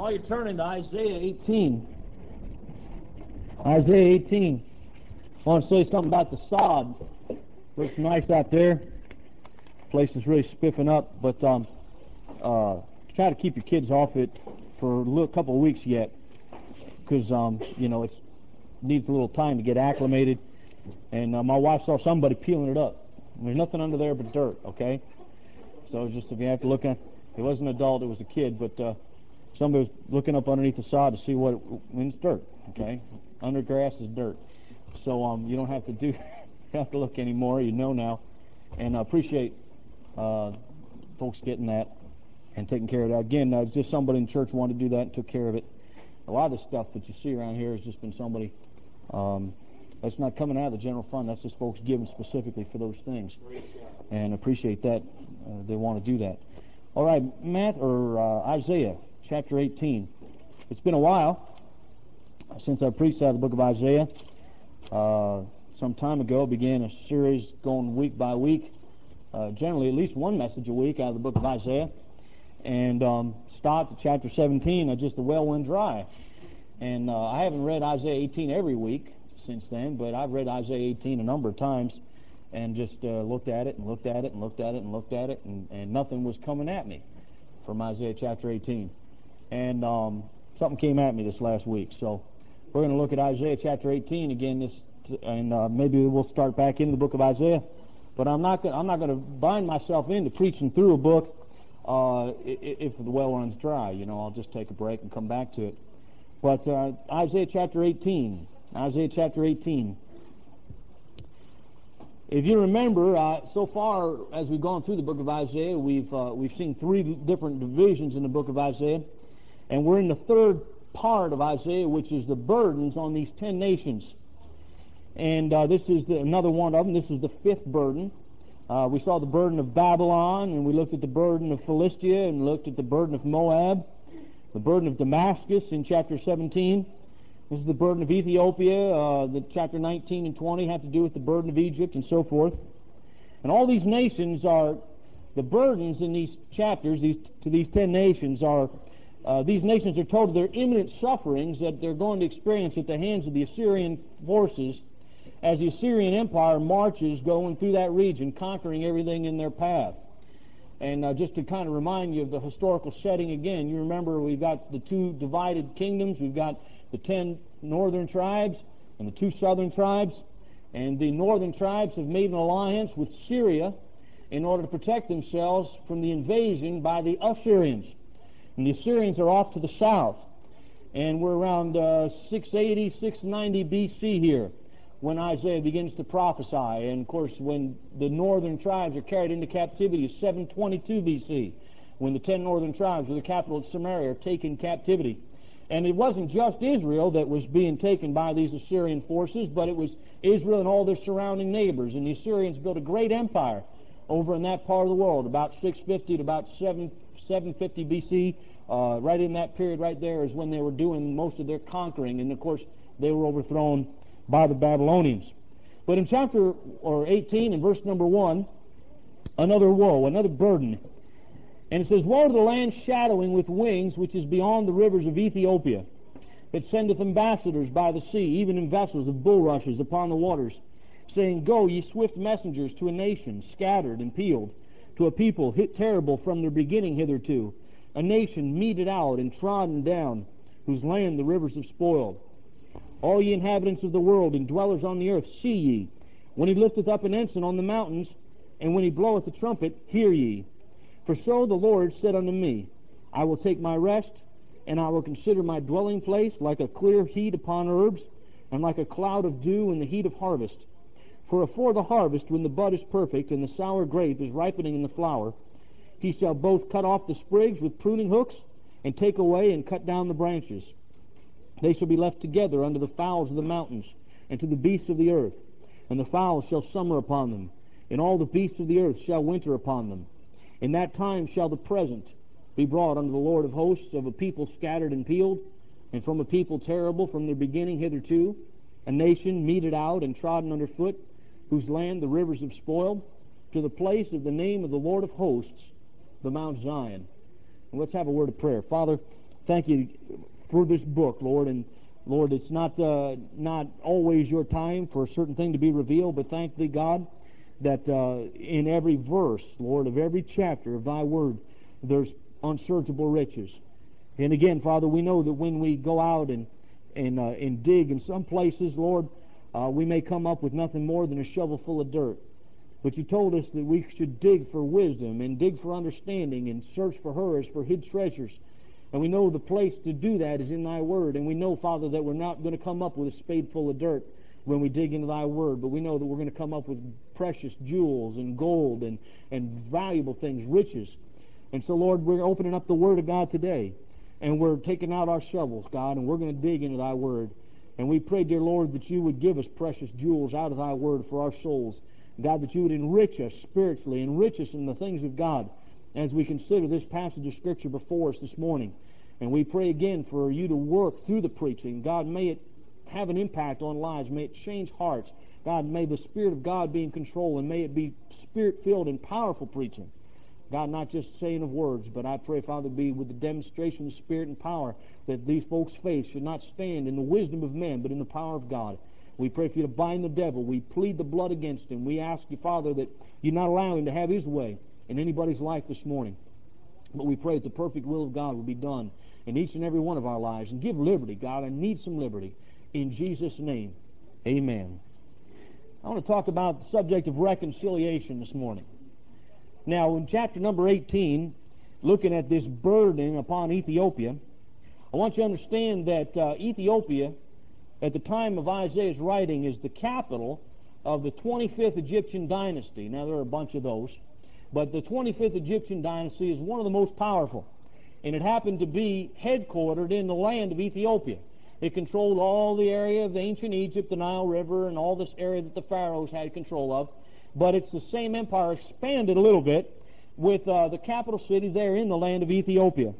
While you're turning to Isaiah 18, Isaiah 18, I want to say something about the sod. Looks nice out there. Place is really spiffing up, but try to keep your kids off it for a couple of weeks yet, because it needs a little time to get acclimated. And my wife saw somebody peeling it up. There's nothing under there but dirt. Okay, so just if you have to look at, it wasn't an adult, it was a kid, but somebody was looking up underneath the sod to see and it's dirt. Okay, under grass is dirt. So you don't have to have to look anymore. You know now, and I appreciate folks getting that and taking care of that. Again, it's just somebody in church wanted to do that and took care of it. A lot of the stuff that you see around here has just been somebody. That's not coming out of the general fund. That's just folks giving specifically for those things, and appreciate that. They want to do that. All right, Isaiah chapter 18. It's been a while since I preached out of the book of Isaiah. Some time ago, I began a series going week by week, generally at least one message a week out of the book of Isaiah, and stopped at chapter 17. The well went dry, and I haven't read Isaiah 18 every week since then, but I've read Isaiah 18 a number of times, and just looked at it and looked at it and looked at it and looked at it, and nothing was coming at me from Isaiah chapter 18. And something came at me this last week, so we're going to look at Isaiah chapter 18 again and maybe we'll start back in the book of Isaiah. But I'm not going to bind myself into preaching through a book if the well runs dry. I'll just take a break and come back to it. But Isaiah chapter 18. Isaiah chapter 18. If you remember, so far as we've gone through the book of Isaiah, we've seen three different divisions in the book of Isaiah, and we're in the third part of Isaiah, which is the burdens on these 10 nations. And this is another one of them. This is the fifth burden. We saw the burden of Babylon, and we looked at the burden of Philistia, and looked at the burden of Moab, the burden of Damascus in chapter 17. This is the burden of Ethiopia. The chapter 19 and 20 have to do with the burden of Egypt and so forth. And all these nations are, the burdens in these chapters, to these 10 nations are, these nations are told of their imminent sufferings that they're going to experience at the hands of the Assyrian forces as the Assyrian Empire marches going through that region, conquering everything in their path. And just to kind of remind you of the historical setting again, you remember we've got the two divided kingdoms. We've got the 10 northern tribes and the 2 southern tribes. And the northern tribes have made an alliance with Syria in order to protect themselves from the invasion by the Assyrians. And the Assyrians are off to the south. And we're around 680, 690 B.C. here when Isaiah begins to prophesy. And of course, when the northern tribes are carried into captivity is 722 B.C., when the 10 northern tribes with the capital of Samaria are taken captivity. And it wasn't just Israel that was being taken by these Assyrian forces, but it was Israel and all their surrounding neighbors. And the Assyrians built a great empire over in that part of the world, about 650 to about 750 B.C., right in that period right there is when they were doing most of their conquering. And of course, they were overthrown by the Babylonians. But in chapter 18 and verse number 1, another woe, another burden. And it says, Woe to the land shadowing with wings, which is beyond the rivers of Ethiopia, that sendeth ambassadors by the sea, even in vessels of bulrushes upon the waters, saying, Go, ye swift messengers, to a nation scattered and peeled, to a people hit terrible from their beginning hitherto, a nation meted out and trodden down, whose land the rivers have spoiled. All ye inhabitants of the world and dwellers on the earth, see ye, when he lifteth up an ensign on the mountains, and when he bloweth a trumpet, hear ye. For so the Lord said unto me, I will take my rest, and I will consider my dwelling place like a clear heat upon herbs, and like a cloud of dew in the heat of harvest. For afore the harvest, when the bud is perfect, and the sour grape is ripening in the flower, he shall both cut off the sprigs with pruning hooks, and take away and cut down the branches. They shall be left together unto the fowls of the mountains, and to the beasts of the earth. And the fowls shall summer upon them, and all the beasts of the earth shall winter upon them. In that time shall the present be brought unto the Lord of hosts of a people scattered and peeled, and from a people terrible from their beginning hitherto, a nation meted out and trodden under foot, whose land the rivers have spoiled, to the place of the name of the Lord of hosts, the Mount Zion. And let's have a word of prayer. Father, Thank you for this book, Lord. And Lord, it's not always your time for a certain thing to be revealed, but thank thee, God, that in every verse, Lord, of every chapter of thy word, there's unsearchable riches. And again, Father, we know that when we go out and dig in some places, Lord, we may come up with nothing more than a shovel full of dirt. But you told us that we should dig for wisdom and dig for understanding and search for her as for hid treasures. And we know the place to do that is in thy word. And we know, Father, that we're not going to come up with a spade full of dirt when we dig into thy word, but we know that we're going to come up with precious jewels and gold and valuable things, riches. And so, Lord, we're opening up the word of God today, and we're taking out our shovels, God, and we're going to dig into thy word. And we pray, dear Lord, that you would give us precious jewels out of thy word for our souls. God, that you would enrich us spiritually, enrich us in the things of God as we consider this passage of Scripture before us this morning. And we pray again for you to work through the preaching. God, may it have an impact on lives. May it change hearts. God, may the Spirit of God be in control, and may it be Spirit-filled and powerful preaching. God, not just saying of words, but I pray, Father, be with the demonstration of Spirit and power, that these folks' faith should not stand in the wisdom of men, but in the power of God. We pray for you to bind the devil. We plead the blood against him. We ask you, Father, that you not allow him to have his way in anybody's life this morning. But we pray that the perfect will of God will be done in each and every one of our lives. And give liberty, God. I need some liberty. In Jesus' name, amen. I want to talk about the subject of reconciliation this morning. Now, in chapter number 18, looking at this burden upon Ethiopia, I want you to understand that Ethiopia, at the time of Isaiah's writing, is the capital of the 25th Egyptian dynasty. Now, there are a bunch of those, but the 25th Egyptian dynasty is one of the most powerful, and it happened to be headquartered in the land of Ethiopia. It controlled all the area of ancient Egypt, the Nile River, and all this area that the pharaohs had control of. But it's the same empire expanded a little bit with the capital city there in the land of Ethiopia.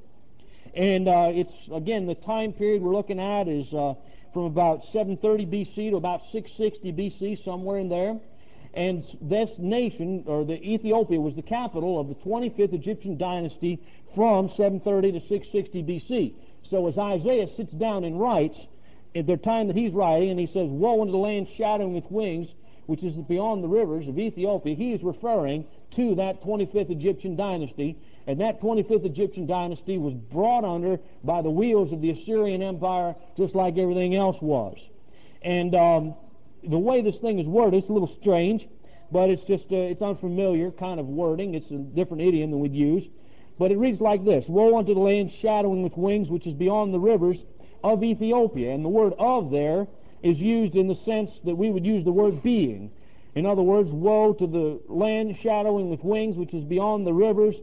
And it's, again, the time period we're looking at is from about 730 B.C. to about 660 B.C., somewhere in there. And this nation, or the Ethiopia, was the capital of the 25th Egyptian dynasty from 730 to 660 B.C. So as Isaiah sits down and writes, at the time that he's writing, and he says, "Woe unto the land shadowing with wings, which is beyond the rivers of Ethiopia," he is referring to that 25th Egyptian dynasty. And that 25th Egyptian dynasty was brought under by the wheels of the Assyrian Empire, just like everything else was. And the way this thing is worded, it's a little strange, but it's just it's unfamiliar kind of wording. It's a different idiom than we'd use. But it reads like this: "Woe unto the land shadowing with wings, which is beyond the rivers of Ethiopia." And the word "of" there is used in the sense that we would use the word "being." In other words, woe to the land shadowing with wings, which is beyond the rivers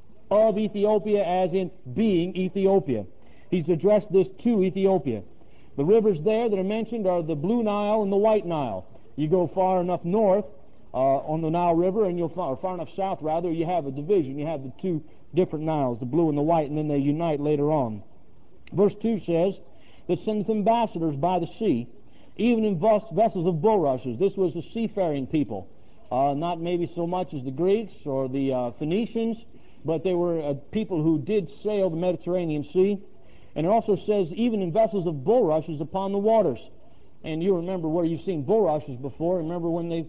of Ethiopia, as in being Ethiopia. He's addressed this to Ethiopia. The rivers there that are mentioned are the Blue Nile and the White Nile. You go far enough north on the Nile River, and or far enough south, rather, you have a division. You have the two different Niles, the blue and the white, and then they unite later on. Verse 2 says, "That sendeth ambassadors by the sea, even in vessels of bulrushes." This was the seafaring people, not maybe so much as the Greeks or the Phoenicians, but they were people who did sail the Mediterranean Sea. And it also says, even in vessels of bulrushes upon the waters. And you remember where you've seen bulrushes before. Remember when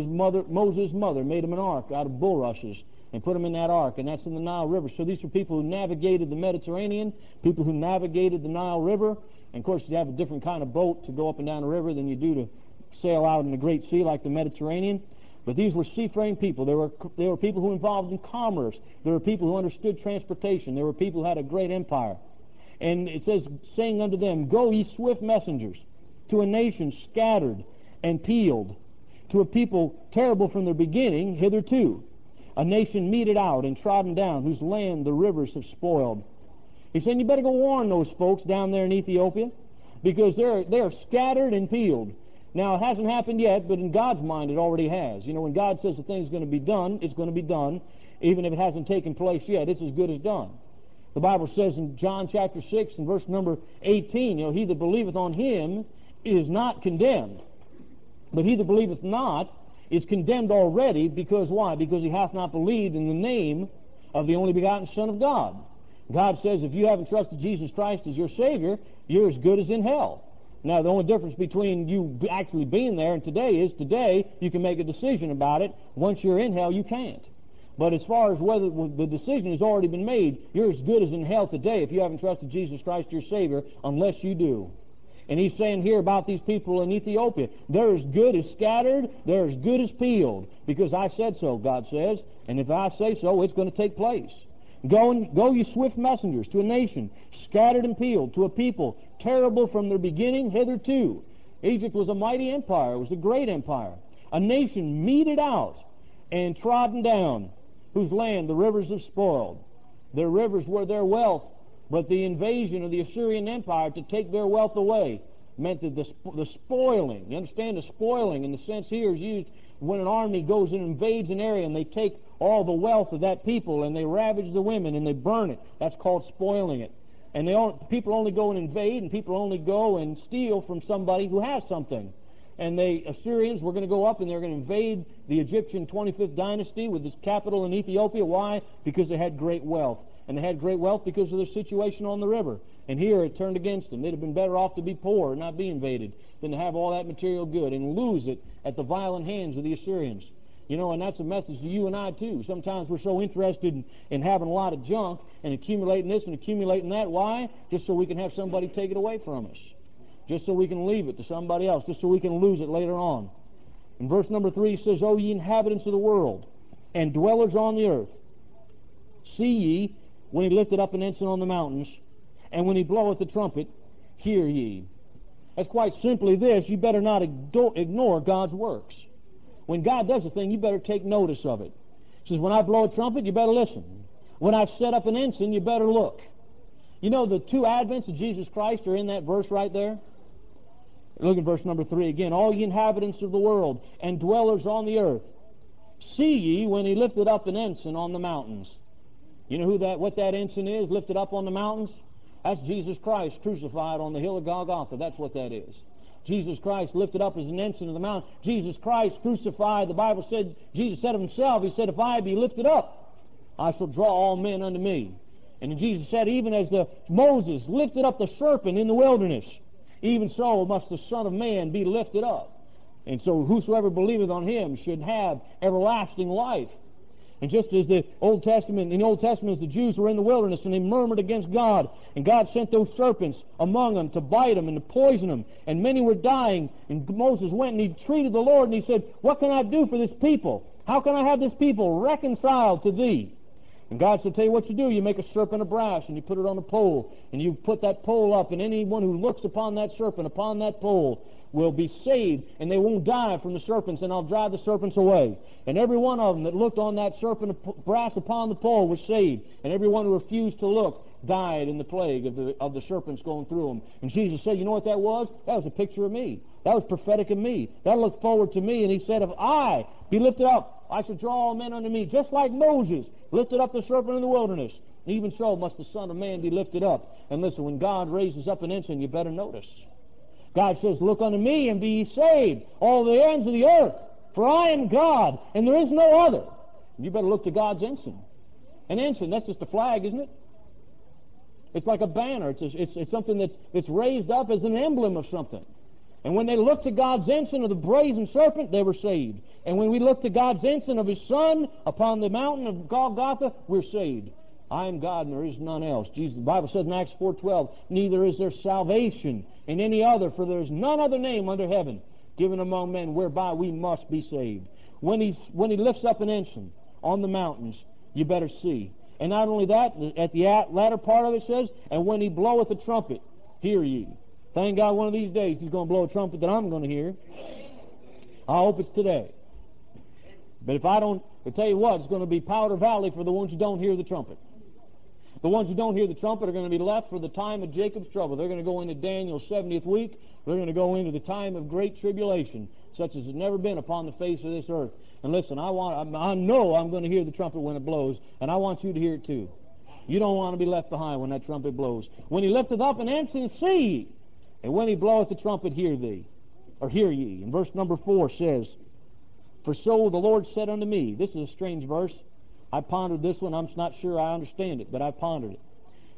Moses' mother made him an ark out of bulrushes and put him in that ark, and that's in the Nile River. So these are people who navigated the Mediterranean, people who navigated the Nile River. And of course, you have a different kind of boat to go up and down the river than you do to sail out in the Great Sea like the Mediterranean. But these were seafaring people. There were people who involved in commerce. There were people who understood transportation. There were people who had a great empire. And it says, saying unto them, "Go, ye swift messengers, to a nation scattered and peeled, to a people terrible from their beginning hitherto, a nation meted out and trodden down, whose land the rivers have spoiled." He's saying, you better go warn those folks down there in Ethiopia, because they're scattered and peeled. Now, it hasn't happened yet, but in God's mind it already has. You know, when God says the thing's going to be done, it's going to be done. Even if it hasn't taken place yet, it's as good as done. The Bible says in John chapter 6 and verse number 18, you know, "He that believeth on him is not condemned. But he that believeth not is condemned already, because" why? "Because he hath not believed in the name of the only begotten Son of God." God says if you haven't trusted Jesus Christ as your Savior, you're as good as in hell. Now, the only difference between you actually being there and today is today you can make a decision about it. Once you're in hell, you can't. But as far as whether the decision has already been made, you're as good as in hell today if you haven't trusted Jesus Christ your Savior, unless you do. And he's saying here about these people in Ethiopia, they're as good as scattered, they're as good as peeled, because I said so, God says, and if I say so, it's going to take place. Go, you swift messengers, to a nation scattered and peeled, to a people terrible from their beginning hitherto. Egypt was a mighty empire, it was a great empire, a nation meted out and trodden down, whose land the rivers have spoiled. Their rivers were their wealth, but the invasion of the Assyrian Empire to take their wealth away meant that the spoiling, you understand, the spoiling in the sense here is used when an army goes and invades an area and they take all the wealth of that people and they ravage the women and they burn it. That's called spoiling it. And people only go and invade, and people only go and steal from somebody who has something. And the Assyrians were going to go up and they're going to invade the Egyptian 25th dynasty with its capital in Ethiopia. Why? Because they had great wealth. And they had great wealth because of their situation on the river. And here it turned against them. They'd have been better off to be poor and not be invaded than to have all that material good and lose it at the violent hands of the Assyrians. You know, and that's a message to you and I too. Sometimes we're so interested in having a lot of junk and accumulating this and accumulating that. Why? Just so we can have somebody take it away from us. Just so we can leave it to somebody else. Just so we can lose it later on. In verse number 3 it says, O ye inhabitants of the world, and dwellers on the earth, see ye, when he lifted up an ensign on the mountains, and when he bloweth the trumpet, hear ye. That's quite simply this: you better not ignore God's works. When God does a thing, you better take notice of it. He says, when I blow a trumpet, you better listen. When I set up an ensign, you better look. You know, the two advents of Jesus Christ are in that verse right there. Look at verse number 3 again. All ye inhabitants of the world, and dwellers on the earth, see ye, when he lifted up an ensign on the mountains. You know what that ensign is, lifted up on the mountains? That's Jesus Christ crucified on the hill of Golgotha. That's what that is. Jesus Christ lifted up as an ensign of the mountain. Jesus Christ crucified, the Bible said, Jesus said of himself, he said, if I be lifted up, I shall draw all men unto me. And Jesus said, even as Moses lifted up the serpent in the wilderness, even so must the Son of Man be lifted up. And so whosoever believeth on him should have everlasting life. And just as in the Old Testament, as the Jews were in the wilderness and they murmured against God, and God sent those serpents among them to bite them and to poison them, and many were dying, and Moses went and he entreated the Lord and he said, what can I do for this people? How can I have this people reconciled to thee? And God said, tell you what you do, you make a serpent of brass and you put it on a pole, and you put that pole up, and anyone who looks upon that serpent, upon that pole, will be saved, and they won't die from the serpents, and I'll drive the serpents away. And every one of them that looked on that serpent of brass upon the pole was saved, and every one who refused to look died in the plague of the serpents going through them. And Jesus said, you know what that was? That was a picture of me. That was prophetic of me. That looked forward to me. And he said, if I be lifted up, I shall draw all men unto me, just like Moses lifted up the serpent in the wilderness. Even so must the Son of Man be lifted up. And listen, when God raises up an ensign, you better notice. God says, look unto me and be ye saved, all the ends of the earth, for I am God, and there is no other. You better look to God's ensign. An ensign, that's just a flag, isn't it? It's like a banner. It's something that's raised up as an emblem of something. And when they looked to God's ensign of the brazen serpent, they were saved. And when we look to God's ensign of his Son upon the mountain of Golgotha, we're saved. I am God and there is none else. Jesus, the Bible says in Acts 4:12, neither is there salvation in any other, for there is none other name under heaven given among men whereby we must be saved. When he lifts up an ensign on the mountains, you better see. And not only that, at the latter part of it says, and when he bloweth a trumpet, hear ye. Thank God one of these days he's going to blow a trumpet that I'm going to hear. I hope it's today. But if I don't, I'll tell you what, it's going to be Powder Valley for the ones who don't hear the trumpet. The ones who don't hear the trumpet are going to be left for the time of Jacob's trouble. They're going to go into Daniel's 70th week. They're going to go into the time of great tribulation, such as has never been upon the face of this earth. And listen, I know I'm going to hear the trumpet when it blows, and I want you to hear it too. You don't want to be left behind when that trumpet blows. When he lifteth up an ensign, see ye, and when he bloweth the trumpet, hear thee, or hear ye. And verse number 4 says, for so the Lord said unto me, this is a strange verse. I pondered this one. I'm not sure I understand it, but I pondered it.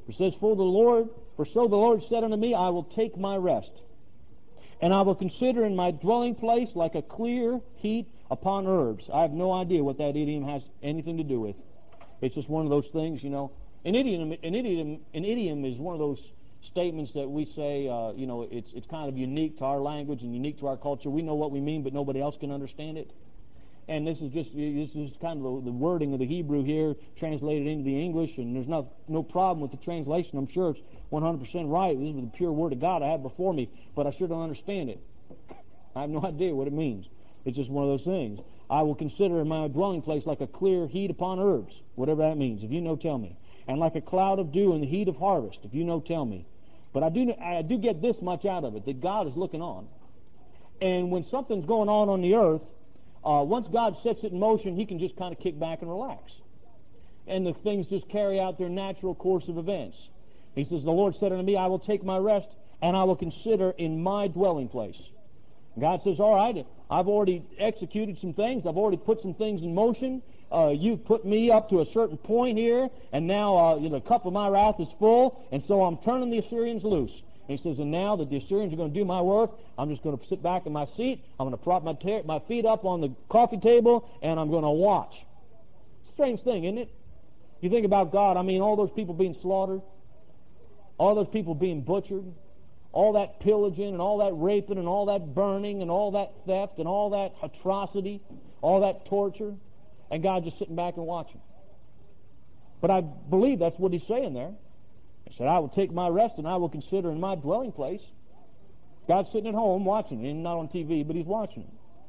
It says, for so the Lord said unto me, I will take my rest, and I will consider in my dwelling place like a clear heat upon herbs. I have no idea what that idiom has anything to do with. It's just one of those things, you know. An idiom is one of those statements that we say, you know, it's kind of unique to our language and unique to our culture. We know what we mean, but nobody else can understand it. And this is kind of the wording of the Hebrew here translated into the English, and there's no problem with the translation. I'm sure it's 100% right. This is the pure Word of God I have before me, but I sure don't understand it. I have no idea what it means. It's just one of those things. I will consider in my dwelling place like a clear heat upon herbs, whatever that means. If you know, tell me. And like a cloud of dew in the heat of harvest. If you know, tell me. But I do get this much out of it, that God is looking on. And when something's going on the earth, once God sets it in motion, He can just kind of kick back and relax. And the things just carry out their natural course of events. He says, the Lord said unto me, I will take my rest, and I will consider in my dwelling place. God says, all right, I've already executed some things. I've already put some things in motion. You've put me up to a certain point here, and now the cup of my wrath is full, and so I'm turning the Assyrians loose. And he says, and now that the Assyrians are going to do my work, I'm just going to sit back in my seat. I'm going to prop my feet up on the coffee table, and I'm going to watch. It's a strange thing, isn't it? You think about God, I mean, all those people being slaughtered, all those people being butchered, all that pillaging and all that raping and all that burning and all that theft and all that atrocity, all that torture, and God just sitting back and watching. But I believe that's what He's saying there. He said, I will take my rest and I will consider in my dwelling place. God's sitting at home watching, and not on TV, but He's watching.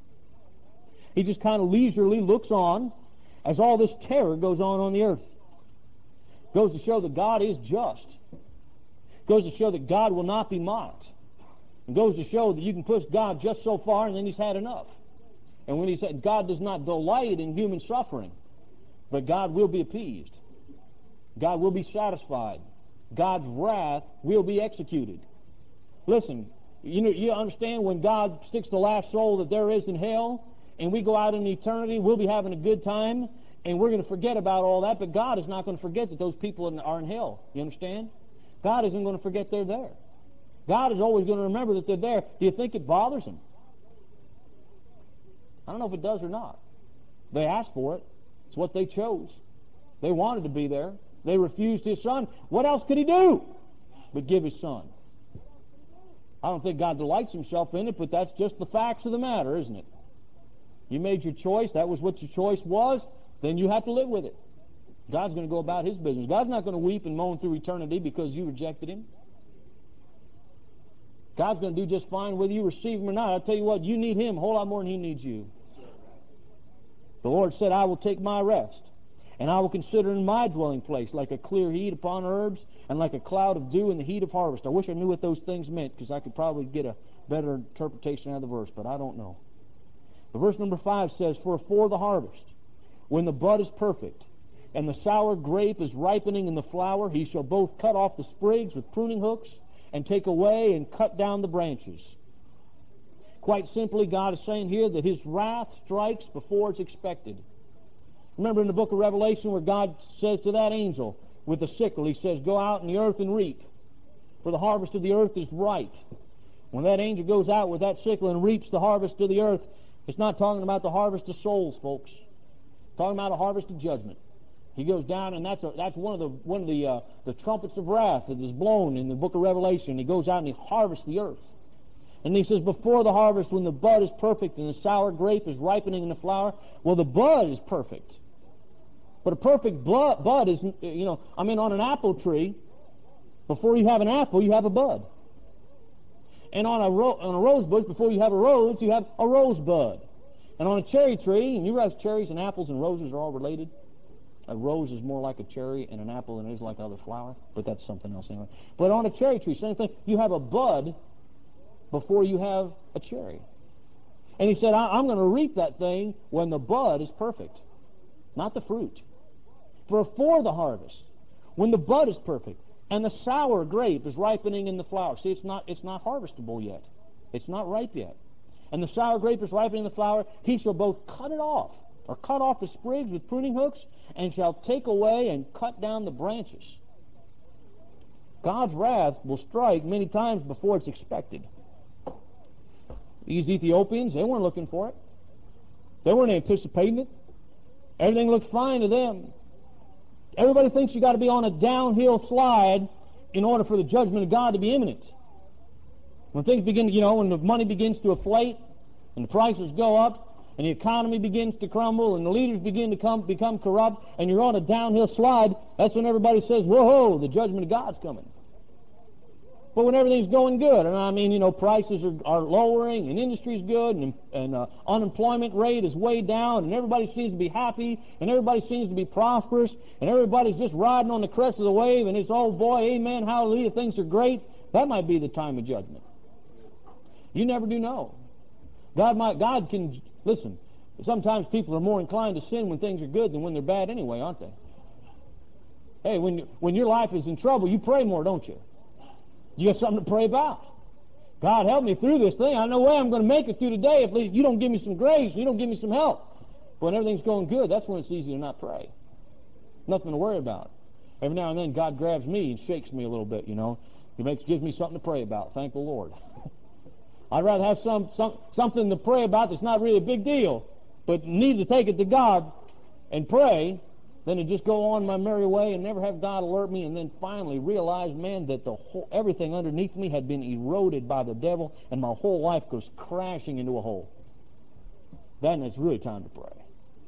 He just kind of leisurely looks on as all this terror goes on the earth. Goes to show that God is just. Goes to show that God will not be mocked. It goes to show that you can push God just so far and then He's had enough. And when He said God does not delight in human suffering, but God will be appeased. God will be satisfied. God's wrath will be executed. Listen, you understand when God sticks the last soul that there is in hell, and we go out in eternity, we'll be having a good time, and we're going to forget about all that, but God is not going to forget that those people are in hell. You understand? God isn't going to forget they're there. God is always going to remember that they're there. Do you think it bothers Him? I don't know if it does or not. They asked for it. It's what they chose. They wanted to be there. They refused His Son. What else could He do but give His Son? I don't think God delights Himself in it, but that's just the facts of the matter, isn't it? You made your choice. That was what your choice was. Then you have to live with it. God's going to go about His business. God's not going to weep and moan through eternity because you rejected Him. God's going to do just fine whether you receive Him or not. I'll tell you what, you need Him a whole lot more than He needs you. The Lord said, I will take my rest, and I will consider in my dwelling place like a clear heat upon herbs and like a cloud of dew in the heat of harvest. I wish I knew what those things meant, because I could probably get a better interpretation out of the verse, but I don't know. The verse number 5 says, for the harvest, when the bud is perfect, and the sour grape is ripening in the flower, He shall both cut off the sprigs with pruning hooks and take away and cut down the branches. Quite simply, God is saying here that His wrath strikes before it's expected. Remember in the book of Revelation where God says to that angel with the sickle, He says, go out in the earth and reap, for the harvest of the earth is ripe. When that angel goes out with that sickle and reaps the harvest of the earth, it's not talking about the harvest of souls, folks. It's talking about a harvest of judgment. He goes down, and that's one of the trumpets of wrath that is blown in the book of Revelation. He goes out and he harvests the earth. And he says, before the harvest, when the bud is perfect and the sour grape is ripening in the flower, well, the bud is perfect. But a perfect bud is, on an apple tree, before you have an apple, you have a bud. And on a rose bush, before you have a rose, you have a rosebud. And on a cherry tree, and you realize cherries and apples and roses are all related? A rose is more like a cherry, and an apple and it is like other flower. But that's something else anyway. But on a cherry tree, same thing. You have a bud before you have a cherry. And He said, I'm going to reap that thing when the bud is perfect, not the fruit. For the harvest, when the bud is perfect, and the sour grape is ripening in the flower. See, it's not harvestable yet. It's not ripe yet. And the sour grape is ripening in the flower. He shall both cut it off, or cut off the sprigs with pruning hooks, and shall take away and cut down the branches. God's wrath will strike many times before it's expected. These Ethiopians, they weren't looking for it. They weren't anticipating it. Everything looked fine to them. Everybody thinks you got to be on a downhill slide in order for the judgment of God to be imminent. When things begin, when the money begins to inflate and the prices go up and the economy begins to crumble and the leaders begin to become corrupt and you're on a downhill slide, that's when everybody says, whoa, the judgment of God's coming. But when everything's going good, and I mean, prices are lowering, and industry's good, and unemployment rate is way down, and everybody seems to be happy, and everybody seems to be prosperous, and everybody's just riding on the crest of the wave, and it's, oh boy, amen, hallelujah, things are great, that might be the time of judgment. You never do know. God can, listen, sometimes people are more inclined to sin when things are good than when they're bad anyway, aren't they? Hey, when your life is in trouble, you pray more, don't you? You got something to pray about. God, help me through this thing. I know way I'm going to make it through today if you don't give me some grace, you don't give me some help. But when everything's going good, that's when it's easy to not pray. Nothing to worry about. Every now and then God grabs me and shakes me a little bit, He gives me something to pray about. Thank the Lord. I'd rather have something to pray about that's not really a big deal, but need to take it to God and pray, than to just go on my merry way and never have God alert me and then finally realize, man, that everything underneath me had been eroded by the devil and my whole life goes crashing into a hole. Then it's really time to pray.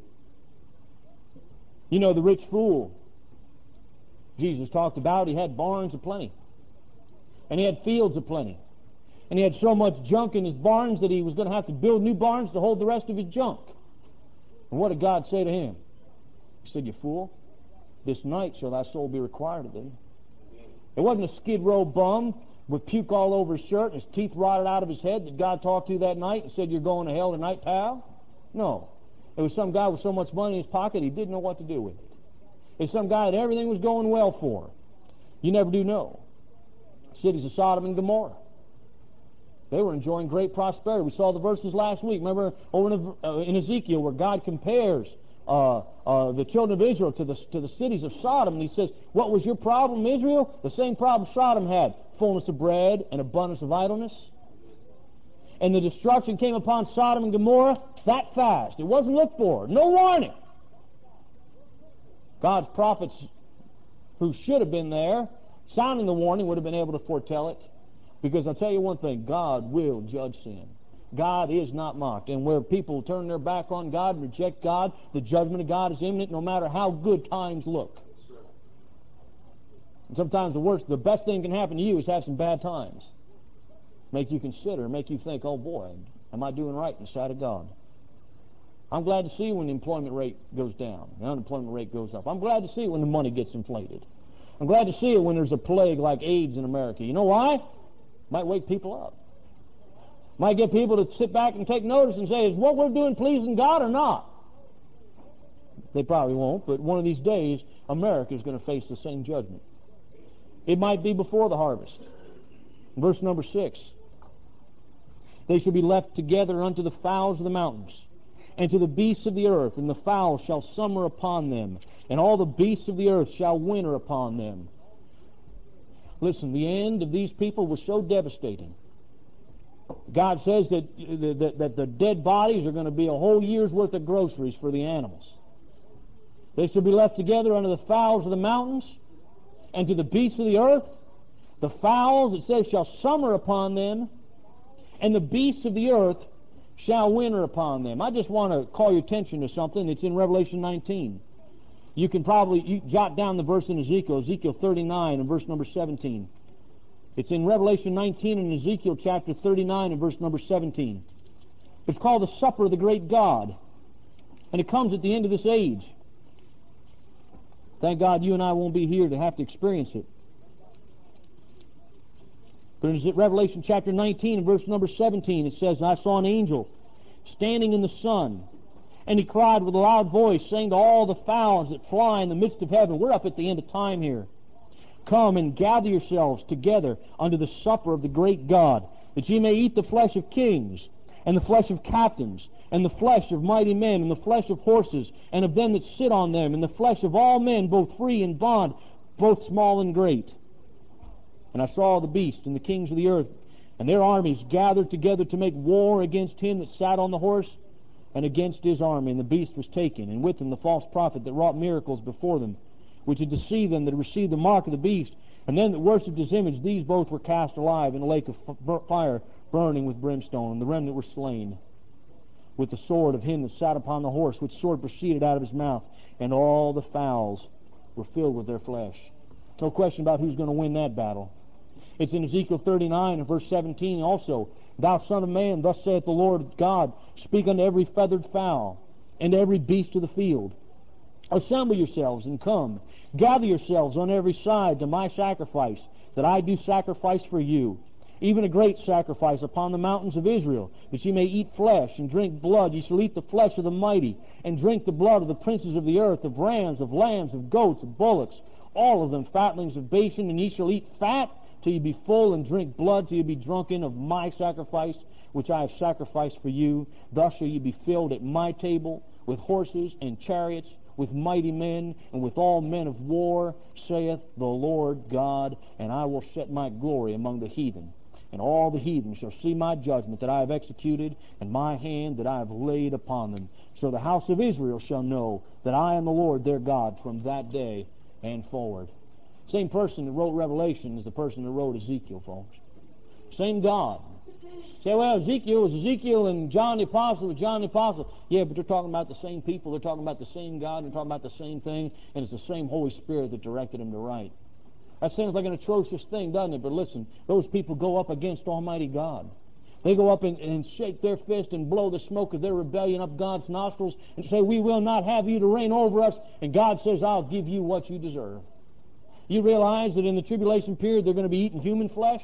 The rich fool Jesus talked about, he had barns aplenty. And he had fields aplenty. And he had so much junk in his barns that he was going to have to build new barns to hold the rest of his junk. And what did God say to him? He said, you fool, this night shall thy soul be required of thee. It wasn't a Skid Row bum with puke all over his shirt and his teeth rotted out of his head that God talked to that night and said, you're going to hell tonight, pal. No. It was some guy with so much money in his pocket he didn't know what to do with it. It's some guy that everything was going well for. You never do know. Cities of Sodom and Gomorrah. They were enjoying great prosperity. We saw the verses last week. Remember over in Ezekiel where God compares the children of Israel to the cities of Sodom. And he says, what was your problem, Israel? The same problem Sodom had. Fullness of bread and abundance of idleness. And the destruction came upon Sodom and Gomorrah that fast. It wasn't looked for. No warning. God's prophets who should have been there, sounding the warning, would have been able to foretell it. Because I'll tell you one thing, God will judge sin. God is not mocked. And where people turn their back on God and reject God, the judgment of God is imminent no matter how good times look. And sometimes the best thing can happen to you is have some bad times. Make you consider, make you think, oh boy, am I doing right in the sight of God? I'm glad to see when the employment rate goes down, the unemployment rate goes up. I'm glad to see when the money gets inflated. I'm glad to see it when there's a plague like AIDS in America. You know why? Might wake people up. Might get people to sit back and take notice and say, is what we're doing pleasing God or not? They probably won't, but one of these days, America is going to face the same judgment. It might be before the harvest. Verse number 6. They shall be left together unto the fowls of the mountains, and to the beasts of the earth, and the fowls shall summer upon them, and all the beasts of the earth shall winter upon them. Listen, the end of these people was so devastating. God says that the dead bodies are going to be a whole year's worth of groceries for the animals. They shall be left together unto the fowls of the mountains, and to the beasts of the earth. The fowls, it says, shall summer upon them, and the beasts of the earth shall winter upon them. I just want to call your attention to something. It's in Revelation 19. You can probably jot down the verse in Ezekiel 39 and verse number 17. It's in Revelation 19 and Ezekiel chapter 39 and verse number 17. It's called the Supper of the Great God. And it comes at the end of this age. Thank God you and I won't be here to have to experience it. But in Revelation chapter 19 and verse number 17, it says, I saw an angel standing in the sun, and he cried with a loud voice, saying to all the fowls that fly in the midst of heaven, we're up at the end of time here, come and gather yourselves together unto the supper of the great God, that ye may eat the flesh of kings, and the flesh of captains, and the flesh of mighty men, and the flesh of horses, and of them that sit on them, and the flesh of all men, both free and bond, both small and great. And I saw the beast and the kings of the earth, and their armies gathered together to make war against him that sat on the horse, and against his army. And the beast was taken, and with him the false prophet that wrought miracles before them, which had deceived them that had received the mark of the beast, and them that worshipped his image. These both were cast alive in a lake of fire, burning with brimstone. And the remnant were slain with the sword of him that sat upon the horse, which sword proceeded out of his mouth, and all the fowls were filled with their flesh. No question about who's going to win that battle. It's in Ezekiel 39 and verse 17 also. Thou son of man, thus saith the Lord God, speak unto every feathered fowl, and to every beast of the field. Assemble yourselves and come. Gather yourselves on every side to my sacrifice, that I do sacrifice for you, even a great sacrifice upon the mountains of Israel, that ye may eat flesh and drink blood. Ye shall eat the flesh of the mighty, and drink the blood of the princes of the earth, of rams, of lambs, of goats, of bullocks, all of them fatlings of Bashan. And ye shall eat fat till ye be full, and drink blood till ye be drunken of my sacrifice, which I have sacrificed for you. Thus shall ye be filled at my table with horses and chariots, with mighty men, and with all men of war, saith the Lord God. And I will set my glory among the heathen, and all the heathen shall see my judgment that I have executed, and my hand that I have laid upon them. So the house of Israel shall know that I am the Lord their God from that day and forward. Same person that wrote Revelation is the person that wrote Ezekiel, folks. Same God. Say, well, Ezekiel was Ezekiel, and John the Apostle was John the Apostle. Yeah, but they're talking about the same people. They're talking about the same God. They're talking about the same thing, and it's the same Holy Spirit that directed them to write. That sounds like an atrocious thing, doesn't it? But listen, those people go up against Almighty God. They go up and shake their fist and blow the smoke of their rebellion up God's nostrils and say, we will not have you to reign over us. And God says, I'll give you what you deserve. You realize that in the tribulation period they're going to be eating human flesh?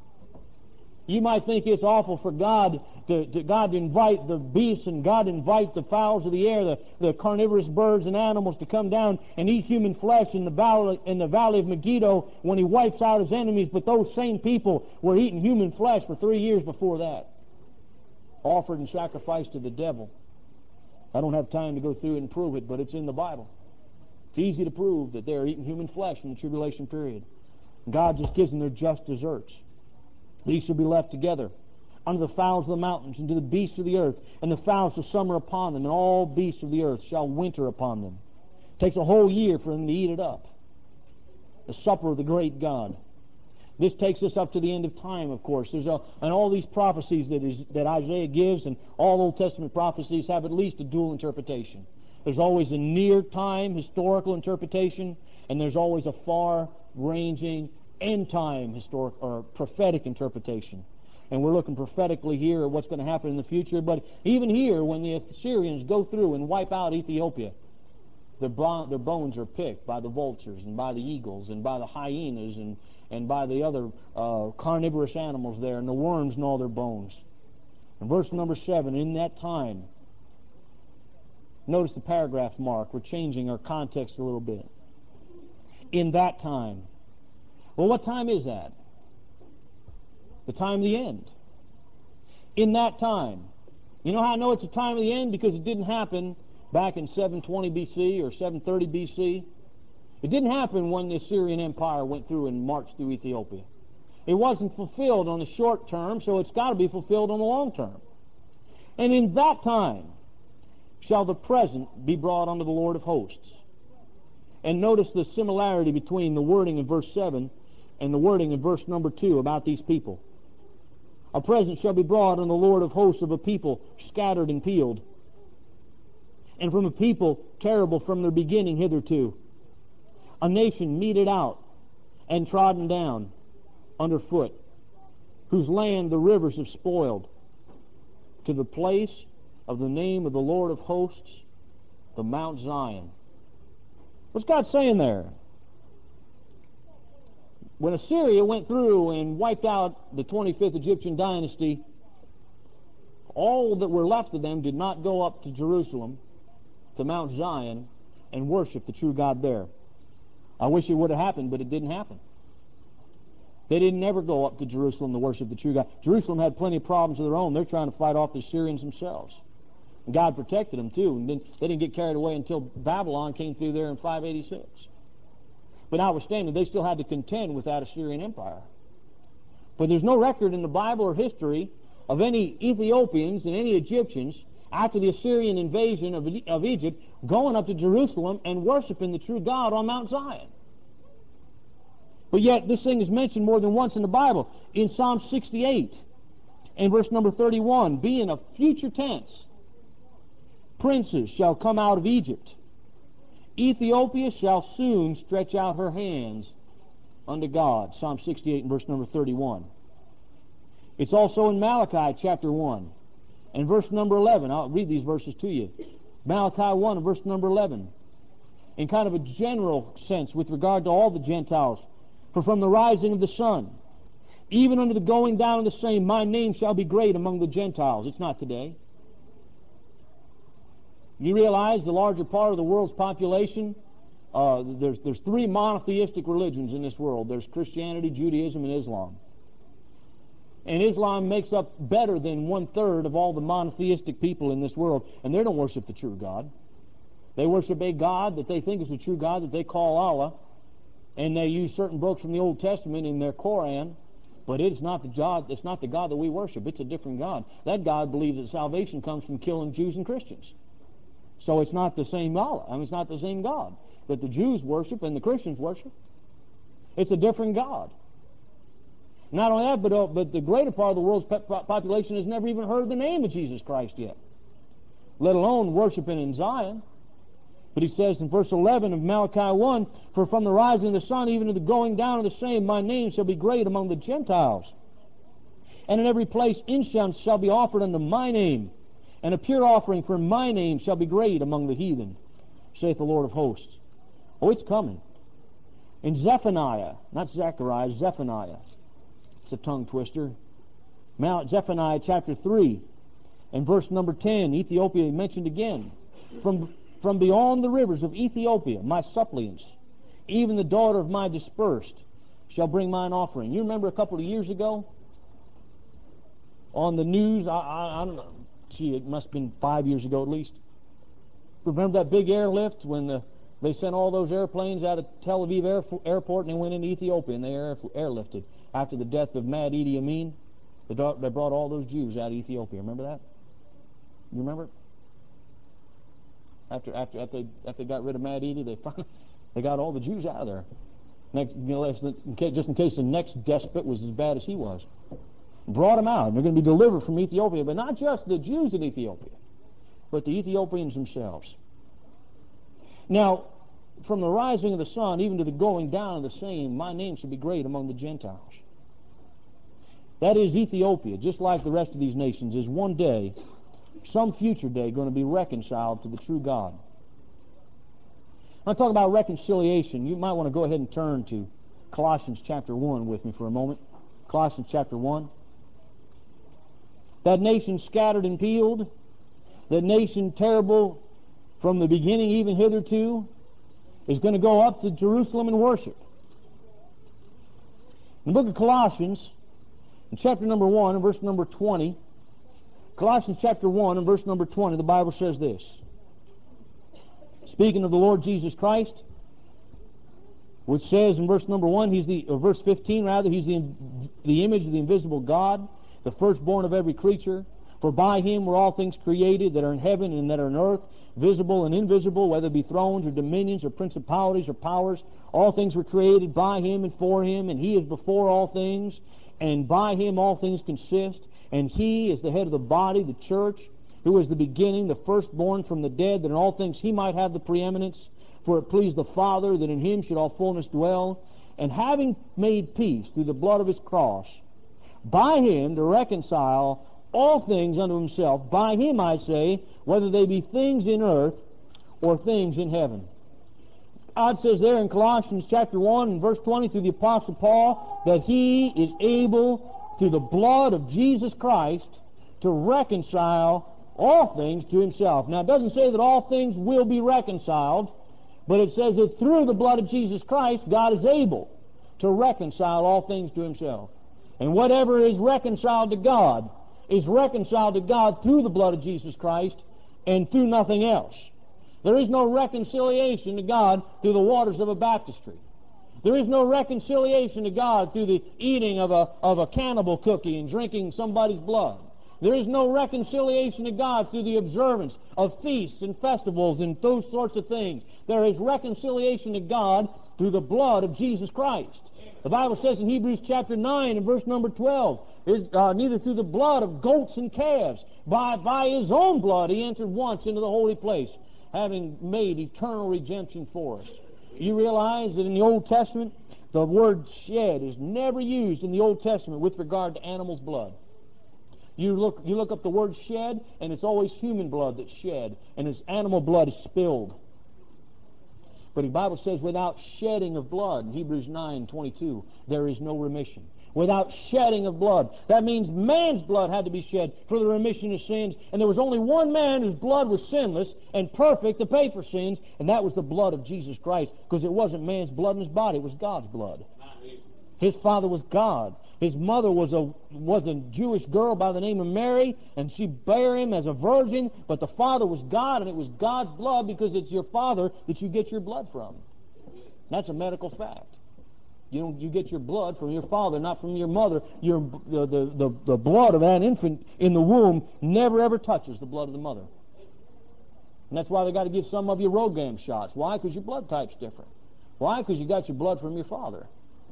You might think it's awful for God to invite the beasts and God invite the fowls of the air, the carnivorous birds and animals to come down and eat human flesh in the valley of Megiddo when he wipes out his enemies. But those same people were eating human flesh for 3 years before that, offered and sacrificed to the devil. I don't have time to go through it and prove it, but it's in the Bible. It's easy to prove that they're eating human flesh in the tribulation period. God just gives them their just deserts. These shall be left together unto the fowls of the mountains, and to the beasts of the earth, and the fowls shall summer upon them, and all beasts of the earth shall winter upon them. It takes a whole year for them to eat it up. The supper of the great God. This takes us up to the end of time, of course. And all these prophecies that Isaiah gives, and all Old Testament prophecies have at least a dual interpretation. There's always a near-time historical interpretation, and there's always a far-ranging end-time historic or prophetic interpretation. And we're looking prophetically here at what's going to happen in the future. But even here, when the Assyrians go through and wipe out Ethiopia, their bones are picked by the vultures and by the eagles and by the hyenas and by the other carnivorous animals there, and the worms gnaw their bones. In verse number 7, in that time, notice the paragraph mark. We're changing our context a little bit. In that time. Well, what time is that? The time of the end. In that time. You know how I know it's the time of the end? Because it didn't happen back in 720 BC or 730 BC. It didn't happen when the Assyrian Empire went through and marched through Ethiopia. It wasn't fulfilled on the short term, so it's got to be fulfilled on the long term. And in that time shall the present be brought unto the Lord of hosts. And notice the similarity between the wording in verse 7 and the wording in verse number 2 about these people. A present shall be brought on the Lord of hosts of a people scattered and peeled, and from a people terrible from their beginning hitherto, a nation meted out and trodden down under foot, whose land the rivers have spoiled, to the place of the name of the Lord of hosts, the Mount Zion. What's God saying there? When Assyria went through and wiped out the 25th Egyptian dynasty, all that were left of them did not go up to Jerusalem, to Mount Zion, and worship the true God there. I wish it would have happened, but it didn't happen. They didn't ever go up to Jerusalem to worship the true God. Jerusalem had plenty of problems of their own. They're trying to fight off the Assyrians themselves. And God protected them too. And then they didn't get carried away until Babylon came through there in 586. But notwithstanding, they still had to contend with that Assyrian Empire. But there's no record in the Bible or history of any Ethiopians and any Egyptians after the Assyrian invasion of Egypt going up to Jerusalem and worshiping the true God on Mount Zion. But yet this thing is mentioned more than once in the Bible. In Psalm 68 and verse number 31, being a future tense, princes shall come out of Egypt. Ethiopia shall soon stretch out her hands unto God. Psalm 68 and verse number 31. It's also in Malachi chapter 1 and verse number 11. I'll read these verses to you. Malachi 1 and verse number 11. In kind of a general sense with regard to all the Gentiles. For from the rising of the sun, even unto the going down of the same, my name shall be great among the Gentiles. It's not today. You realize the larger part of the world's population, there's three monotheistic religions in this world. There's Christianity, Judaism, and Islam. And Islam makes up better than 1/3 of all the monotheistic people in this world, and they don't worship the true God. They worship a God that they think is the true God that they call Allah, and they use certain books from the Old Testament in their Koran, but it's not the God that we worship. It's a different God. That God believes that salvation comes from killing Jews and Christians. So it's not the same Allah. It's not the same God that the Jews worship and the Christians worship. It's a different God. Not only that, but the greater part of the world's population has never even heard the name of Jesus Christ yet, let alone worshiping in Zion. But he says in verse 11 of Malachi 1, for from the rising of the sun even to the going down of the same, my name shall be great among the Gentiles. And in every place incense shall be offered unto my name, and a pure offering for my name shall be great among the heathen, saith the Lord of hosts. Oh, it's coming. In Zephaniah, not Zechariah, Zephaniah. It's a tongue twister. Zephaniah chapter 3 and verse number 10, Ethiopia mentioned again. From beyond the rivers of Ethiopia, my suppliants, even the daughter of my dispersed, shall bring mine offering. You remember a couple of years ago on the news, I don't know, it must have been 5 years ago at least. Remember that big airlift when they sent all those airplanes out of Tel Aviv airport and they went into Ethiopia and they airlifted after the death of Mad Idi Amin? They brought all those Jews out of Ethiopia. Remember that? You remember it? After they got rid of Mad Idi, they got all the Jews out of there. Just in case the next despot was as bad as he was. Brought them out. They're going to be delivered from Ethiopia, but not just the Jews in Ethiopia, but the Ethiopians themselves. Now, from the rising of the sun, even to the going down of the same, my name shall be great among the Gentiles. That is, Ethiopia, just like the rest of these nations, is one day, some future day, going to be reconciled to the true God. When I talk about reconciliation, you might want to go ahead and turn to Colossians chapter 1 with me for a moment. Colossians chapter 1. That nation scattered and peeled, that nation terrible from the beginning even hitherto, is going to go up to Jerusalem and worship. In the book of Colossians, in chapter number 1 and verse number 20, Colossians chapter 1 and verse number 20, the Bible says this. Speaking of the Lord Jesus Christ, which says in verse number 1, verse 15 rather, He's the image of the invisible God, the firstborn of every creature. For by Him were all things created that are in heaven and that are in earth, visible and invisible, whether it be thrones or dominions or principalities or powers. All things were created by Him and for Him, and He is before all things, and by Him all things consist. And He is the head of the body, the church, who is the beginning, the firstborn from the dead, that in all things He might have the preeminence. For it pleased the Father that in Him should all fullness dwell. And having made peace through the blood of His cross, by Him to reconcile all things unto Himself, by Him, I say, whether they be things in earth or things in heaven. God says there in Colossians chapter 1 and verse 20 through the Apostle Paul that He is able, through the blood of Jesus Christ, to reconcile all things to Himself. Now, it doesn't say that all things will be reconciled, but it says that through the blood of Jesus Christ, God is able to reconcile all things to Himself. And whatever is reconciled to God is reconciled to God through the blood of Jesus Christ and through nothing else. There is no reconciliation to God through the waters of a baptistry. There is no reconciliation to God through the eating of a cannibal cookie and drinking somebody's blood. There is no reconciliation to God through the observance of feasts and festivals and those sorts of things. There is reconciliation to God through the blood of Jesus Christ. The Bible says in Hebrews chapter 9 and verse number 12, neither through the blood of goats and calves, by His own blood He entered once into the holy place, having made eternal redemption for us. You realize that in the Old Testament, the word shed is never used in the Old Testament with regard to animals' blood. You look up the word shed, and it's always human blood that's shed, and it's animal blood is spilled. But the Bible says without shedding of blood, in Hebrews 9:22, there is no remission. Without shedding of blood. That means man's blood had to be shed for the remission of sins, and there was only one man whose blood was sinless and perfect to pay for sins, and that was the blood of Jesus Christ, because it wasn't man's blood in his body, it was God's blood. His father was God. His mother was a Jewish girl by the name of Mary, and she bare him as a virgin, but the father was God, and it was God's blood because it's your father that you get your blood from. That's a medical fact. You get your blood from your father, not from your mother. The blood of that infant in the womb never ever touches the blood of the mother. And that's why they got to give some of you RhoGAM shots. Why? Because your blood type's different. Why? Because you got your blood from your father.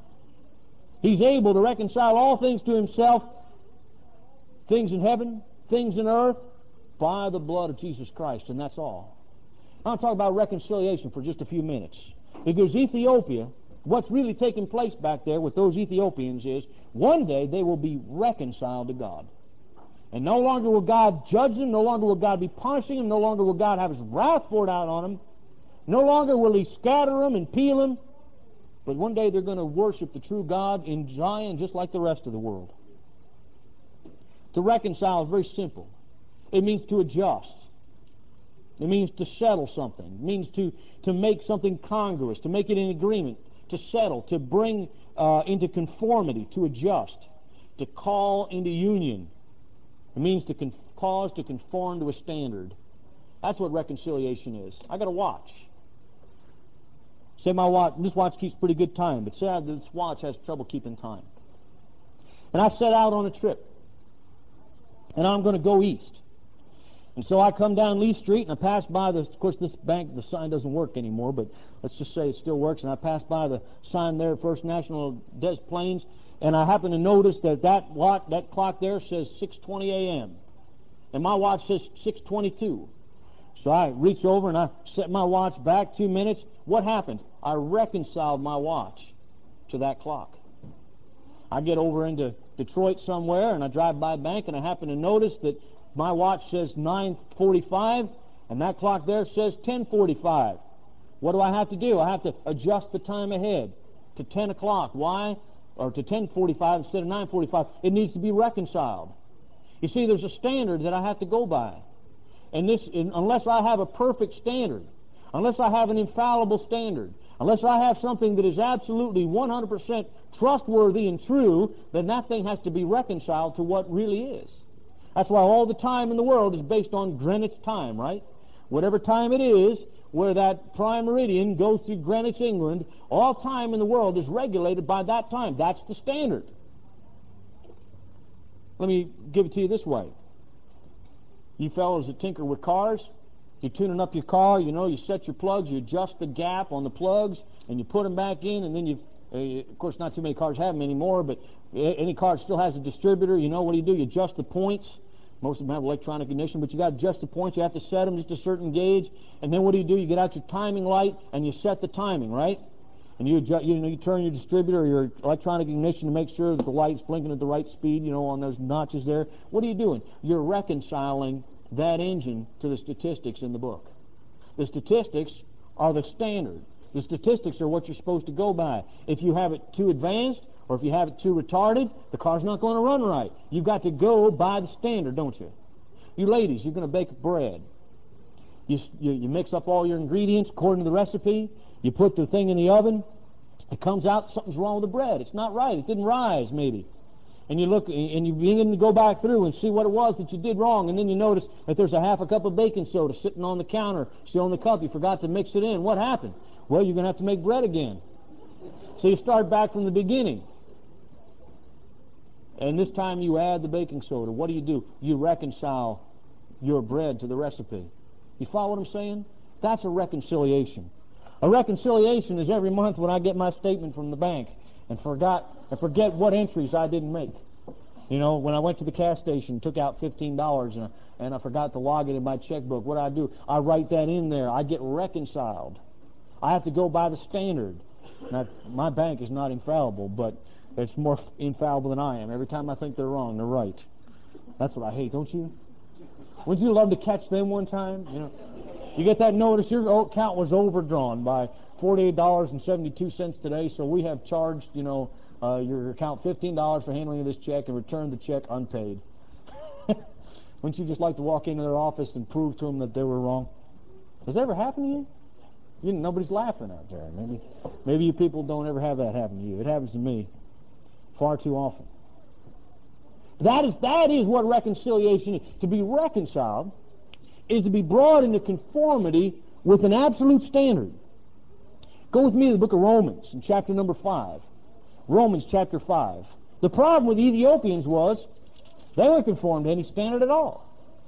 He's able to reconcile all things to Himself, things in heaven, things in earth, by the blood of Jesus Christ, and that's all. I'll talk about reconciliation for just a few minutes. Because Ethiopia, what's really taking place back there with those Ethiopians is, one day they will be reconciled to God. And no longer will God judge them, no longer will God be punishing them, no longer will God have His wrath poured out on them, no longer will He scatter them and peel them, but one day they're going to worship the true God in Zion just like the rest of the world. To reconcile is very simple. It means to adjust. It means to settle something. It means to make something congruous, to make it in agreement, to settle, to bring into conformity, to adjust, to call into union. It means to cause to conform to a standard. That's what reconciliation is. I got a watch. Say this watch keeps pretty good time, but say this watch has trouble keeping time. And I set out on a trip, and I'm going to go east. And so I come down Lee Street, and I pass by of course this bank, the sign doesn't work anymore, but let's just say it still works, and I pass by the sign there, First National Des Plaines, and I happen to notice that clock there says 6:20 a.m., and my watch says 6:22. So I reach over and I set my watch back 2 minutes. What happened? I reconciled my watch to that clock. I get over into Detroit somewhere, and I drive by a bank, and I happen to notice that my watch says 9:45, and that clock there says 10:45. What do I have to do? I have to adjust the time ahead to 10 o'clock. Why? Or to 10:45 instead of 9:45. It needs to be reconciled. You see, there's a standard that I have to go by. And unless I have a perfect standard, unless I have an infallible standard, unless I have something that is absolutely 100% trustworthy and true, then that thing has to be reconciled to what really is. That's why all the time in the world is based on Greenwich time, right? Whatever time it is, where that prime meridian goes through Greenwich, England, all time in the world is regulated by that time. That's the standard. Let me give it to you this way. You fellows that tinker with cars, you're tuning up your car, you set your plugs, you adjust the gap on the plugs, and you put them back in, and then of course not too many cars have them anymore, but any car still has a distributor. What do? You adjust the points. Most of them have electronic ignition, but you got to adjust the points. You have to set them just a certain gauge, and then what do? You get out your timing light, and you set the timing, right? And you adjust, you turn your distributor or your electronic ignition to make sure that the light's blinking at the right speed, on those notches there. What are you doing? You're reconciling that engine to the statistics in the book. The statistics are the standard. The statistics are what you're supposed to go by. If you have it too advanced or if you have it too retarded, the car's not going to run right. You've got to go by the standard, don't you? You ladies, you're going to bake bread. You mix up all your ingredients according to the recipe. You put the thing in the oven. It comes out, something's wrong with the bread. It's not right. It didn't rise, maybe. And you look, and you begin to go back through and see what it was that you did wrong, and then you notice that there's a half a cup of baking soda sitting on the counter, still in the cup. You forgot to mix it in. What happened? Well, you're going to have to make bread again. So you start back from the beginning. And this time you add the baking soda. What do? You reconcile your bread to the recipe. You follow what I'm saying? That's a reconciliation. A reconciliation is every month when I get my statement from the bank and forget what entries I didn't make. You know, when I went to the cash station, took out $15 and I forgot to log it in my checkbook. What do? I write that in there. I get reconciled. I have to go by the standard. Now, my bank is not infallible, but it's more infallible than I am. Every time I think they're wrong, they're right. That's what I hate, don't you? Wouldn't you love to catch them one time? You know, you get that notice, your account was overdrawn by $48.72 today, so we have charged, your account $15 for handling of this check and returned the check unpaid. Wouldn't you just like to walk into their office and prove to them that they were wrong? Does that ever happen to you? Nobody's laughing out there. Maybe you people don't ever have that happen to you. It happens to me far too often. That is what reconciliation is. To be reconciled is to be brought into conformity with an absolute standard. Go with me to the book of Romans in chapter number 5. Romans chapter 5. The problem with the Ethiopians was they weren't conformed to any standard at all.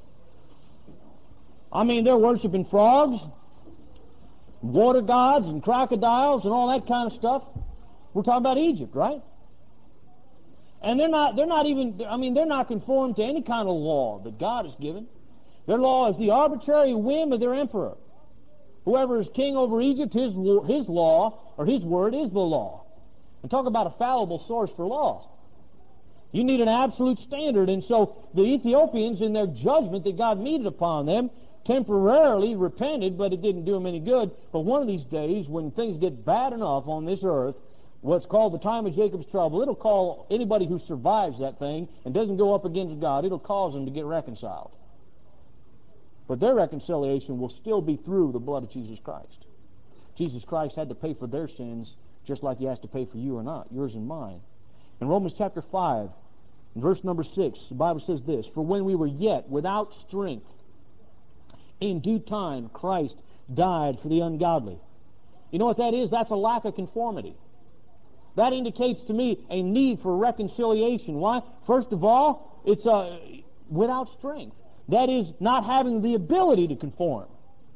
I mean, they're worshiping frogs, water gods, and crocodiles, and all that kind of stuff. We're talking about Egypt, right? And they're not conformed to any kind of law that God has given. Their law is the arbitrary whim of their emperor. Whoever is king over Egypt, his law, or his word, is the law. And talk about a fallible source for law. You need an absolute standard, and so the Ethiopians, in their judgment that God meted upon them, temporarily repented, but it didn't do them any good. But one of these days, when things get bad enough on this earth, what's called the time of Jacob's trouble, it'll call anybody who survives that thing and doesn't go up against God, it'll cause them to get reconciled. But their reconciliation will still be through the blood of Jesus Christ. Jesus Christ had to pay for their sins just like he has to pay for you or not, yours and mine. In Romans chapter 5, in verse number 6, the Bible says this, "For when we were yet without strength, in due time Christ died for the ungodly." You know what that is? That's a lack of conformity. That indicates to me a need for reconciliation. Why? First of all, it's without strength. That is, not having the ability to conform.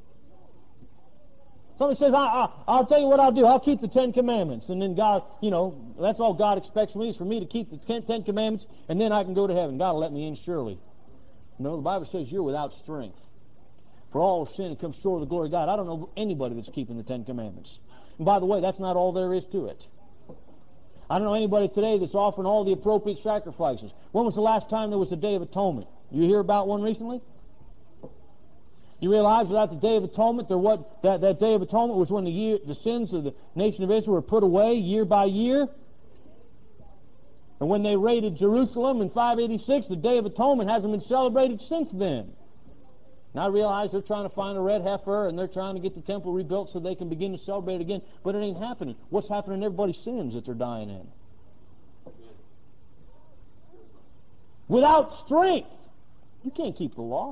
Somebody says, I'll tell you what I'll do. I'll keep the 10 Commandments. And then God, that's all God expects from me is for me to keep the 10 Commandments, and then I can go to heaven. God will let me in surely. No, the Bible says you're without strength. For all have sinned and come short of the glory of God. I don't know anybody that's keeping the 10 Commandments. And by the way, that's not all there is to it. I don't know anybody today that's offering all the appropriate sacrifices. When was the last time there was a Day of Atonement? You hear about one recently? You realize without the Day of Atonement, that Day of Atonement was when the sins of the nation of Israel were put away year by year. And when they raided Jerusalem in 586, the Day of Atonement hasn't been celebrated since then. And I realize they're trying to find a red heifer and they're trying to get the temple rebuilt so they can begin to celebrate it again. But it ain't happening. What's happening? Everybody's sins that they're dying in. Without strength, you can't keep the law.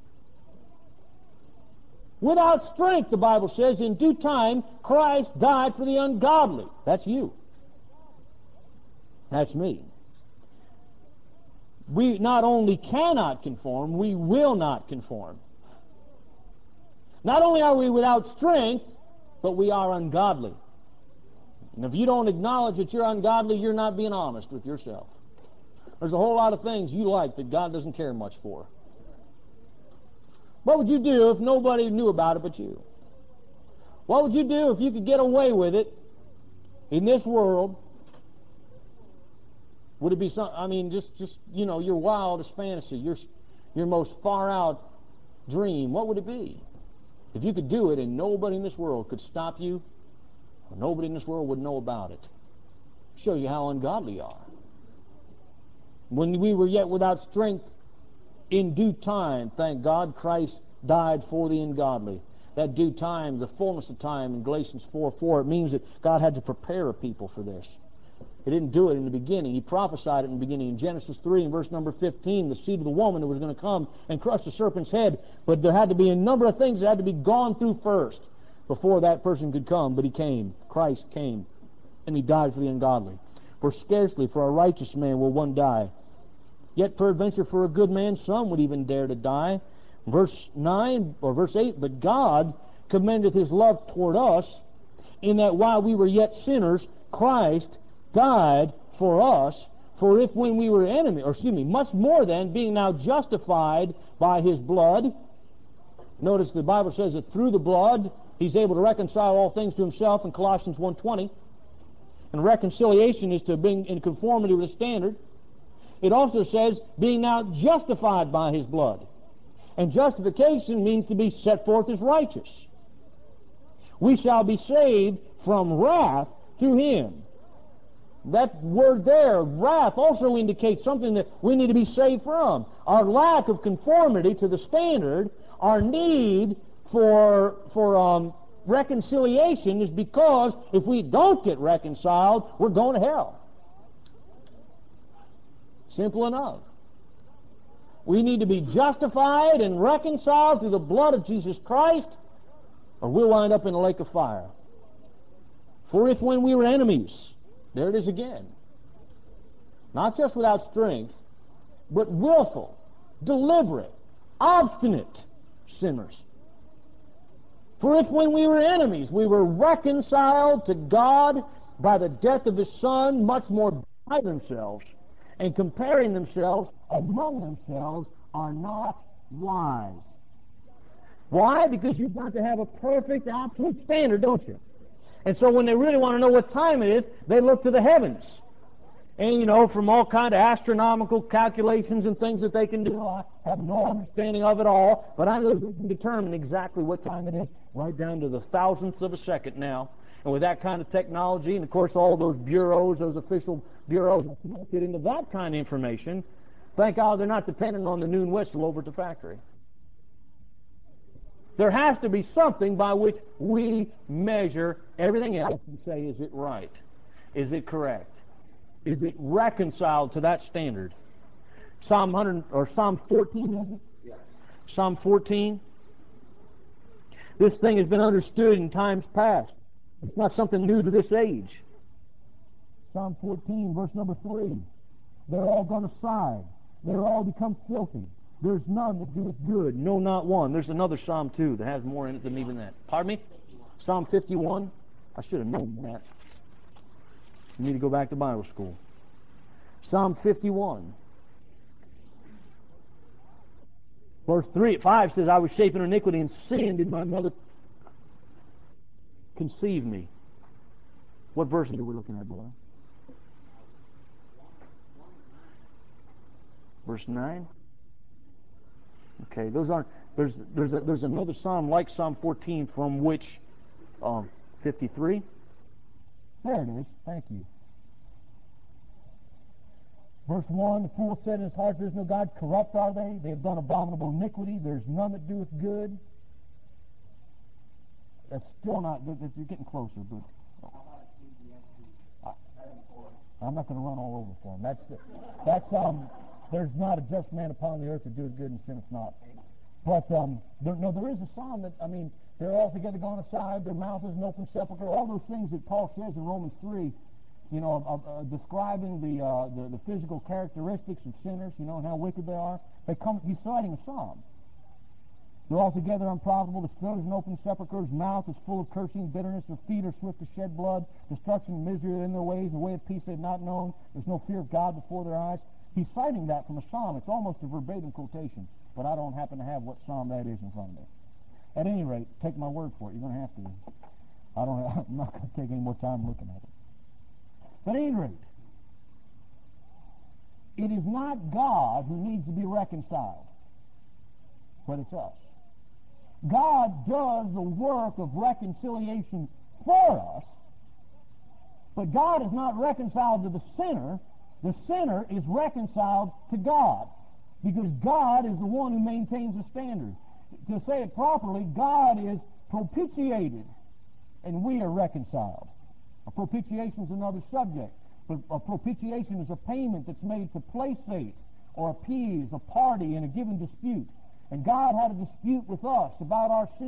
Without strength, the Bible says, in due time, Christ died for the ungodly. That's you. That's me. We not only cannot conform, we will not conform. Not only are we without strength, but we are ungodly. And if you don't acknowledge that you're ungodly, you're not being honest with yourself. There's a whole lot of things you like that God doesn't care much for. What would you do if nobody knew about it but you? What would you do if you could get away with it in this world? Would it be your wildest fantasy, your most far out dream? What would it be? If you could do it and nobody in this world could stop you, or nobody in this world would know about it. Show you how ungodly you are. When we were yet without strength, in due time, thank God, Christ died for the ungodly. That due time, the fullness of time in Galatians 4:4, it means that God had to prepare a people for this. He didn't do it in the beginning. He prophesied it in the beginning. In Genesis 3, in verse number 15, the seed of the woman who was going to come and crush the serpent's head. But there had to be a number of things that had to be gone through first before that person could come. But he came. Christ came and he died for the ungodly. For scarcely for a righteous man will one die. Yet peradventure for a good man some would even dare to die. Verse 9 or verse 8, but God commendeth his love toward us, in that while we were yet sinners, Christ died for us. For if when we were enemies, much more than, being now justified by his blood. Notice the Bible says that through the blood, he's able to reconcile all things to himself in Colossians 1:20. And reconciliation is to bring in conformity with the standard. It also says, being now justified by his blood. And justification means to be set forth as righteous. We shall be saved from wrath through him. That word there, wrath, also indicates something that we need to be saved from. Our lack of conformity to the standard, our need for reconciliation is because if we don't get reconciled, we're going to hell. Simple enough. We need to be justified and reconciled through the blood of Jesus Christ, or we'll wind up in a lake of fire. For if when we were enemies, there it is again, not just without strength, but willful, deliberate, obstinate sinners. For if when we were enemies, we were reconciled to God by the death of his Son, much more by themselves, and comparing themselves among themselves, are not wise. Why? Because you've got to have a perfect, absolute standard, don't you? And so when they really want to know what time it is, they look to the heavens. And, from all kind of astronomical calculations and things that they can do, I have no understanding of it all, but I know they can determine exactly what time it is, right down to the thousandths of a second now. And with that kind of technology, and of course all those bureaus, those official bureaus, get into that kind of information, thank God they're not dependent on the noon whistle over at the factory. There has to be something by which we measure everything else and say, is it right? Is it correct? Is it reconciled to that standard? Psalm 14, is it? Yeah. Psalm 14. This thing has been understood in times past. It's not something new to this age. Psalm 14, verse number 3. They're all going to sigh. They're all become filthy. There's none that doeth good, no, not one. There's another Psalm, too, that has more in it than even that. Pardon me? Psalm 51. I should have known that. You need to go back to Bible school. Psalm 51. Verse 5 says, I was shapen in iniquity, and sin did my mother conceive me. What verse are we looking at, boy? Verse 9? Okay, those aren't. There's another psalm like Psalm 14 from which 53. There it is. Thank you. Verse 1, the fool said in his heart, there is no God. Corrupt are they. They have done abominable iniquity. There's none that doeth good. That's still not. You're getting closer, but I'm not going to run all over for him. There's not a just man upon the earth that doeth good and sinneth not. But there is a psalm that, they're all together gone aside, their mouth is an open sepulchre, all those things that Paul says in Romans 3, describing the physical characteristics of sinners, and how wicked they are. He's citing a psalm. They're altogether unprofitable. The throat is an open sepulchre. His mouth is full of cursing, bitterness. Their feet are swift to shed blood. Destruction and misery are in their ways. The way of peace they have not known. There's no fear of God before their eyes. He's citing that from a psalm. It's almost a verbatim quotation, but I don't happen to have what psalm that is in front of me. At any rate, take my word for it. You're going to have to. I'm not going to take any more time looking at it. But at any rate, it is not God who needs to be reconciled, but it's us. God does the work of reconciliation for us, but God is not reconciled to the sinner. The sinner is reconciled to God, because God is the one who maintains the standard. To say it properly, God is propitiated, and we are reconciled. A propitiation is another subject, but a propitiation is a payment that's made to placate or appease a party in a given dispute. And God had a dispute with us about our sin.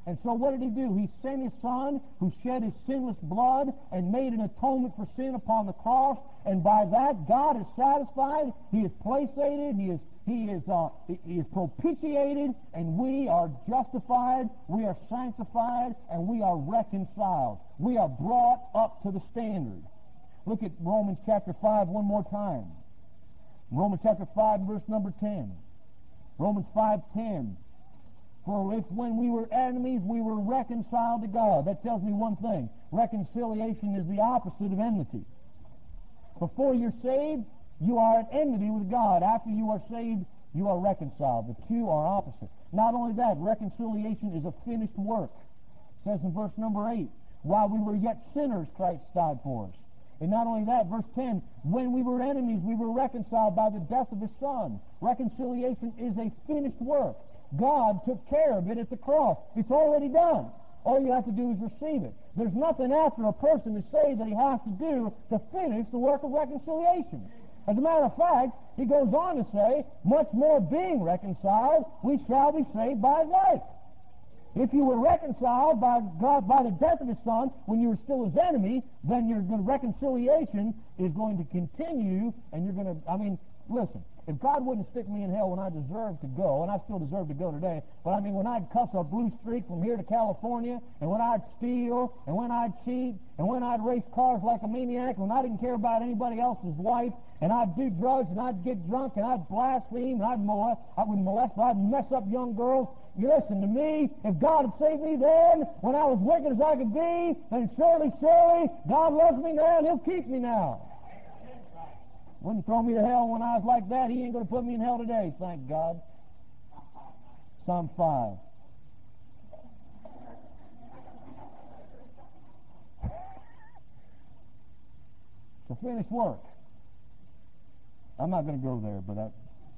And so what did he do? He sent his Son, who shed his sinless blood and made an atonement for sin upon the cross. And by that, God is satisfied. He is placated. He is propitiated, and we are justified. We are sanctified, and we are reconciled. We are brought up to the standard. Look at Romans chapter 5 one more time. Romans chapter 5, verse number 10. Romans 5:10. For if when we were enemies, we were reconciled to God. That tells me one thing. Reconciliation is the opposite of enmity. Before you're saved, you are at enmity with God. After you are saved, you are reconciled. The two are opposite. Not only that, reconciliation is a finished work. It says in verse number 8, while we were yet sinners, Christ died for us. And not only that, verse 10, when we were enemies, we were reconciled by the death of his Son. Reconciliation is a finished work. God took care of it at the cross. It's already done. All you have to do is receive it. There's nothing after a person is saved that he has to do to finish the work of reconciliation. As a matter of fact, he goes on to say, much more being reconciled, we shall be saved by his life. If you were reconciled by God by the death of his Son when you were still his enemy, then your reconciliation is going to continue, and you're going to, listen, if God wouldn't stick me in hell when I deserve to go, and I still deserve to go today, but when I'd cuss a blue streak from here to California, and when I'd steal, and when I'd cheat, and when I'd race cars like a maniac, when I didn't care about anybody else's wife, and I'd do drugs, and I'd get drunk, and I'd blaspheme, and I'd mess up young girls. You listen to me. If God had saved me then, when I was wicked as I could be, then surely, God loves me now, and he'll keep me now. Wouldn't throw me to hell when I was like that. He ain't going to put me in hell today, thank God. Psalm 5. It's a finished work. I'm not going to go there, but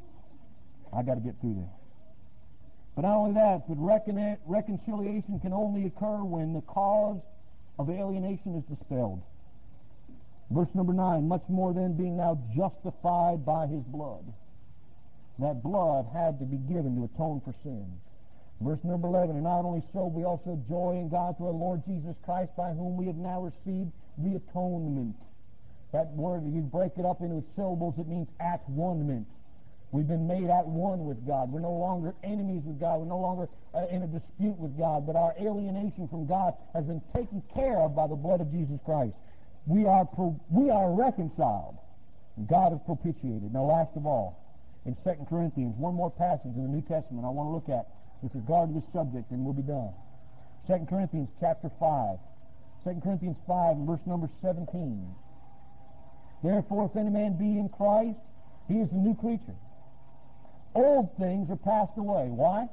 I got to get through there. But not only that, but reconciliation can only occur when the cause of alienation is dispelled. Verse number 9, much more than being now justified by his blood. That blood had to be given to atone for sins. Verse number 11, and not only so, we also joy in God through our Lord Jesus Christ, by whom we have now received the atonement. That word, if you break it up into syllables, it means at one-ment. We've been made at one with God. We're no longer enemies with God. We're no longer in a dispute with God, but our alienation from God has been taken care of by the blood of Jesus Christ. We are reconciled. God is propitiated. Now, last of all, in 2 Corinthians, one more passage in the New Testament I want to look at with regard to this subject, and we'll be done. 2 Corinthians chapter 5. 2 Corinthians 5 and verse number 17. Therefore, if any man be in Christ, he is a new creature. Old things are passed away. Why?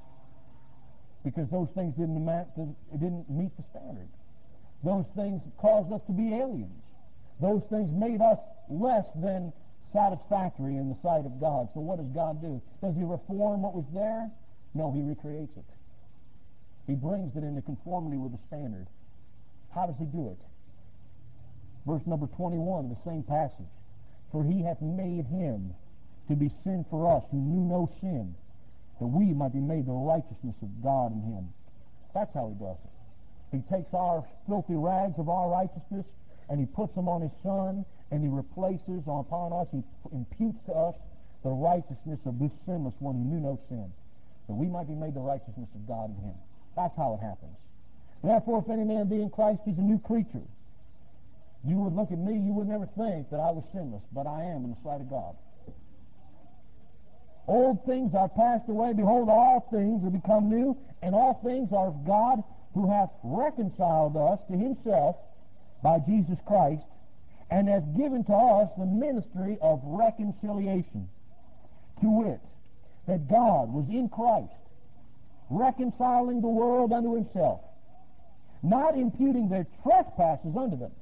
Because those things didn't meet the standard. Those things caused us to be aliens. Those things made us less than satisfactory in the sight of God. So what does God do? Does he reform what was there? No, he recreates it. He brings it into conformity with the standard. How does he do it? Verse number 21 of the same passage. For he hath made him to be sin for us who knew no sin, that we might be made the righteousness of God in him. That's how he does it. He takes our filthy rags of our righteousness and he puts them on his Son, and he replaces upon us, he imputes to us the righteousness of this sinless one who knew no sin, that we might be made the righteousness of God in him. That's how it happens. Therefore, if any man be in Christ, he's a new creature. You would look at me, you would never think that I was sinless, but I am in the sight of God. Old things are passed away. Behold, all things are become new, and all things are of God, who hath reconciled us to himself by Jesus Christ, and hath given to us the ministry of reconciliation. To wit, that God was in Christ, reconciling the world unto himself, not imputing their trespasses unto them,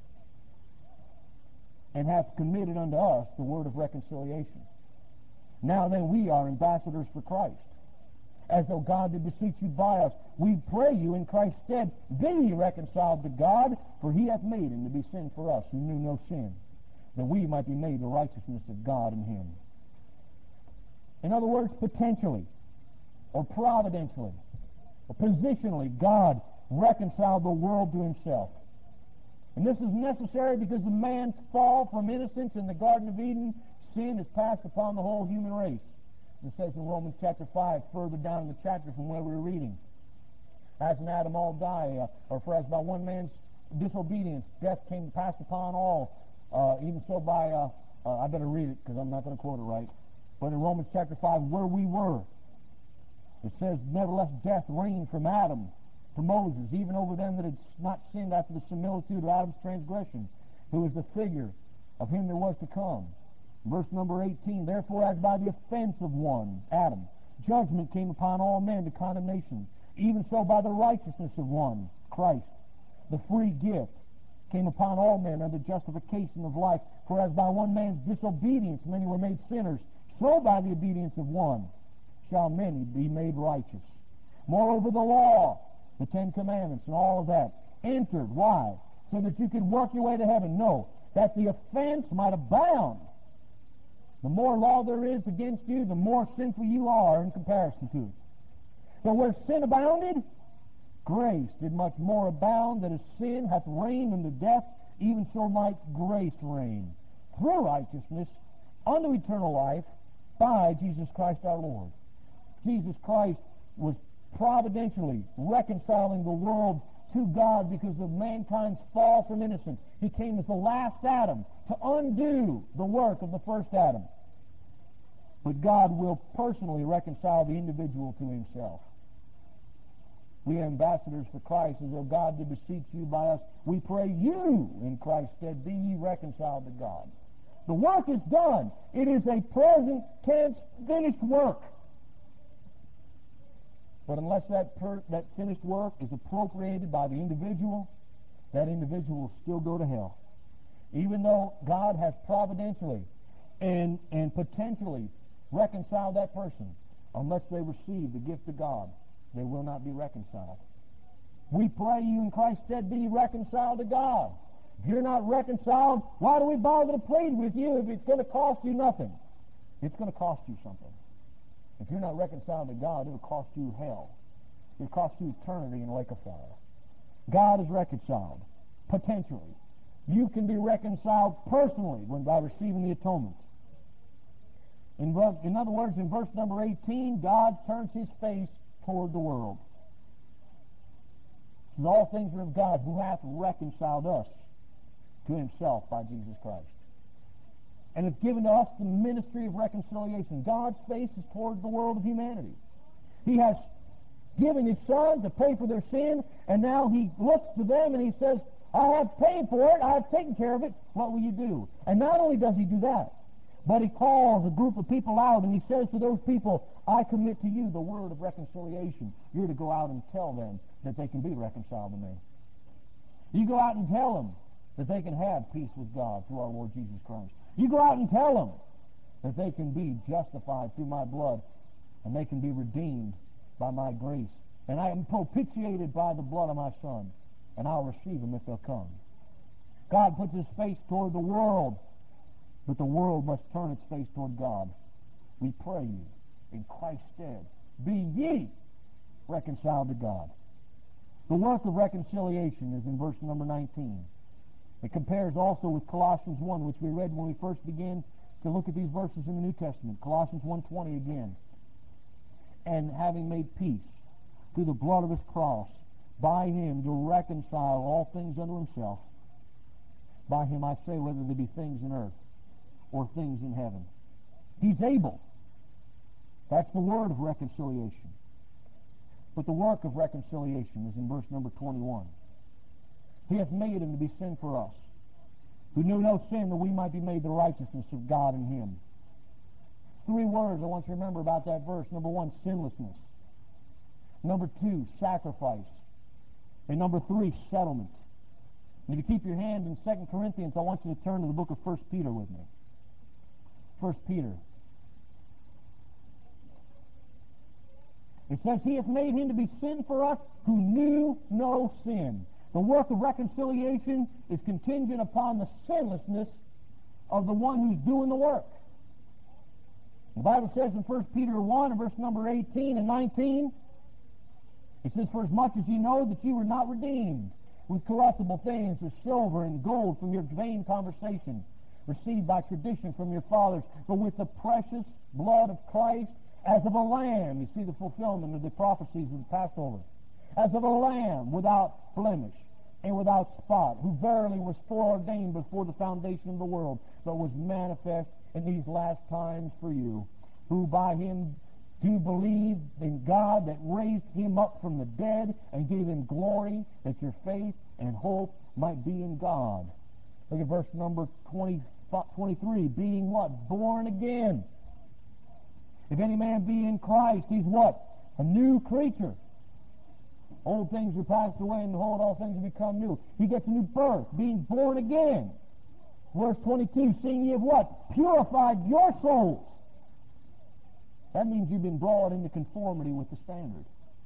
and hath committed unto us the word of reconciliation. Now then, we are ambassadors for Christ, as though God did beseech you by us. We pray you in Christ's stead, be ye reconciled to God, for he hath made him to be sin for us, who knew no sin, that we might be made the righteousness of God in him. In other words, potentially, or providentially, Positionally, God reconciled the world to himself. And this is necessary because of man's fall from innocence in the Garden of Eden. Sin has passed upon the whole human race. It says in Romans chapter 5, further down in the chapter from where we were reading, as in Adam all die, or for as by one man's disobedience death came passed upon all, even so by, I better read it because I'm not going to quote it right, but in Romans chapter 5, where we were, it says, nevertheless death reigned from Adam to Moses, even over them that had not sinned after the similitude of Adam's transgression, who was the figure of him that was to come. Verse number 18, therefore as by the offense of one, Adam, judgment came upon all men to condemnation, even so by the righteousness of one, Christ, the free gift came upon all men unto justification of life. For as by one man's disobedience many were made sinners, so by the obedience of one shall many be made righteous. Moreover, the law, the Ten Commandments and all of that, entered. Why? So that you could work your way to heaven. No, that the offense might abound. The more law there is against you, the more sinful you are in comparison to it. But where sin abounded, grace did much more abound, that as sin hath reigned unto death, even so might grace reign through righteousness unto eternal life by Jesus Christ our Lord. Jesus Christ was providentially reconciling the world to God because of mankind's fall from innocence. He came as the last Adam to undo the work of the first Adam. But God will personally reconcile the individual to himself. We are ambassadors for Christ, as though God did beseech you by us. We pray you in Christ's stead, be ye reconciled to God. The work is done. It is a present tense finished work. But unless that finished work is appropriated by the individual, that individual will still go to hell. Even though God has providentially and potentially reconciled that person, unless they receive the gift of God, they will not be reconciled. We pray you in Christ's stead be reconciled to God. If you're not reconciled, why do we bother to plead with you if it's going to cost you nothing? It's going to cost you something. If you're not reconciled to God, it'll cost you hell. It'll cost you eternity in a lake of fire. God is reconciled, potentially. You can be reconciled personally by receiving the atonement. In other words, in verse number 18, God turns his face toward the world. So all things are of God, who hath reconciled us to himself by Jesus Christ, and hath given to us the ministry of reconciliation. God's face is toward the world of humanity. He has given his Son to pay for their sin, and now he looks to them and he says, I have paid for it, I have taken care of it, what will you do? And not only does he do that, but he calls a group of people out and he says to those people, I commit to you the word of reconciliation. You're to go out and tell them that they can be reconciled to me. You go out and tell them that they can have peace with God through our Lord Jesus Christ. You go out and tell them that they can be justified through my blood and they can be redeemed by my grace. And I am propitiated by the blood of my Son, and I'll receive them if they'll come. God puts his face toward the world, but the world must turn its face toward God. We pray you, in Christ's stead, be ye reconciled to God. The work of reconciliation is in verse number 19. It compares also with Colossians 1, which we read when we first began to look at these verses in the New Testament. Colossians 1:20 again. And having made peace through the blood of his cross, by him to reconcile all things unto himself. By him I say, whether there be things in earth or things in heaven. He's able. That's the word of reconciliation. But the work of reconciliation is in verse number 21. He hath made him to be sin for us, who knew no sin, that we might be made the righteousness of God in him. 3 words I want you to remember about that verse. Number 1, sinlessness. Number 2, sacrifice. And number 3, settlement. And if you keep your hand in 2 Corinthians, I want you to turn to the book of 1 Peter with me. 1 Peter. It says, he hath made him to be sin for us who knew no sin. The work of reconciliation is contingent upon the sinlessness of the one who's doing the work. The Bible says in 1 Peter 1, verse number 18 and 19, It says, for as much as ye know that ye were not redeemed with corruptible things, as silver and gold from your vain conversation, received by tradition from your fathers, but with the precious blood of Christ, as of a lamb. You see the fulfillment of the prophecies of the Passover. As of a lamb without blemish and without spot, who verily was foreordained before the foundation of the world, but was manifest in these last times for you, who by him do believe in God, that raised him up from the dead and gave him glory, that your faith and hope might be in God. Look at verse number 23. Being what? Born again. If any man be in Christ, he's what? A new creature. Old things are passed away, and behold, all things have become new. He gets a new birth, being born again. Verse 22, seeing ye have what? Purified your souls. That means you've been brought into conformity with the standard.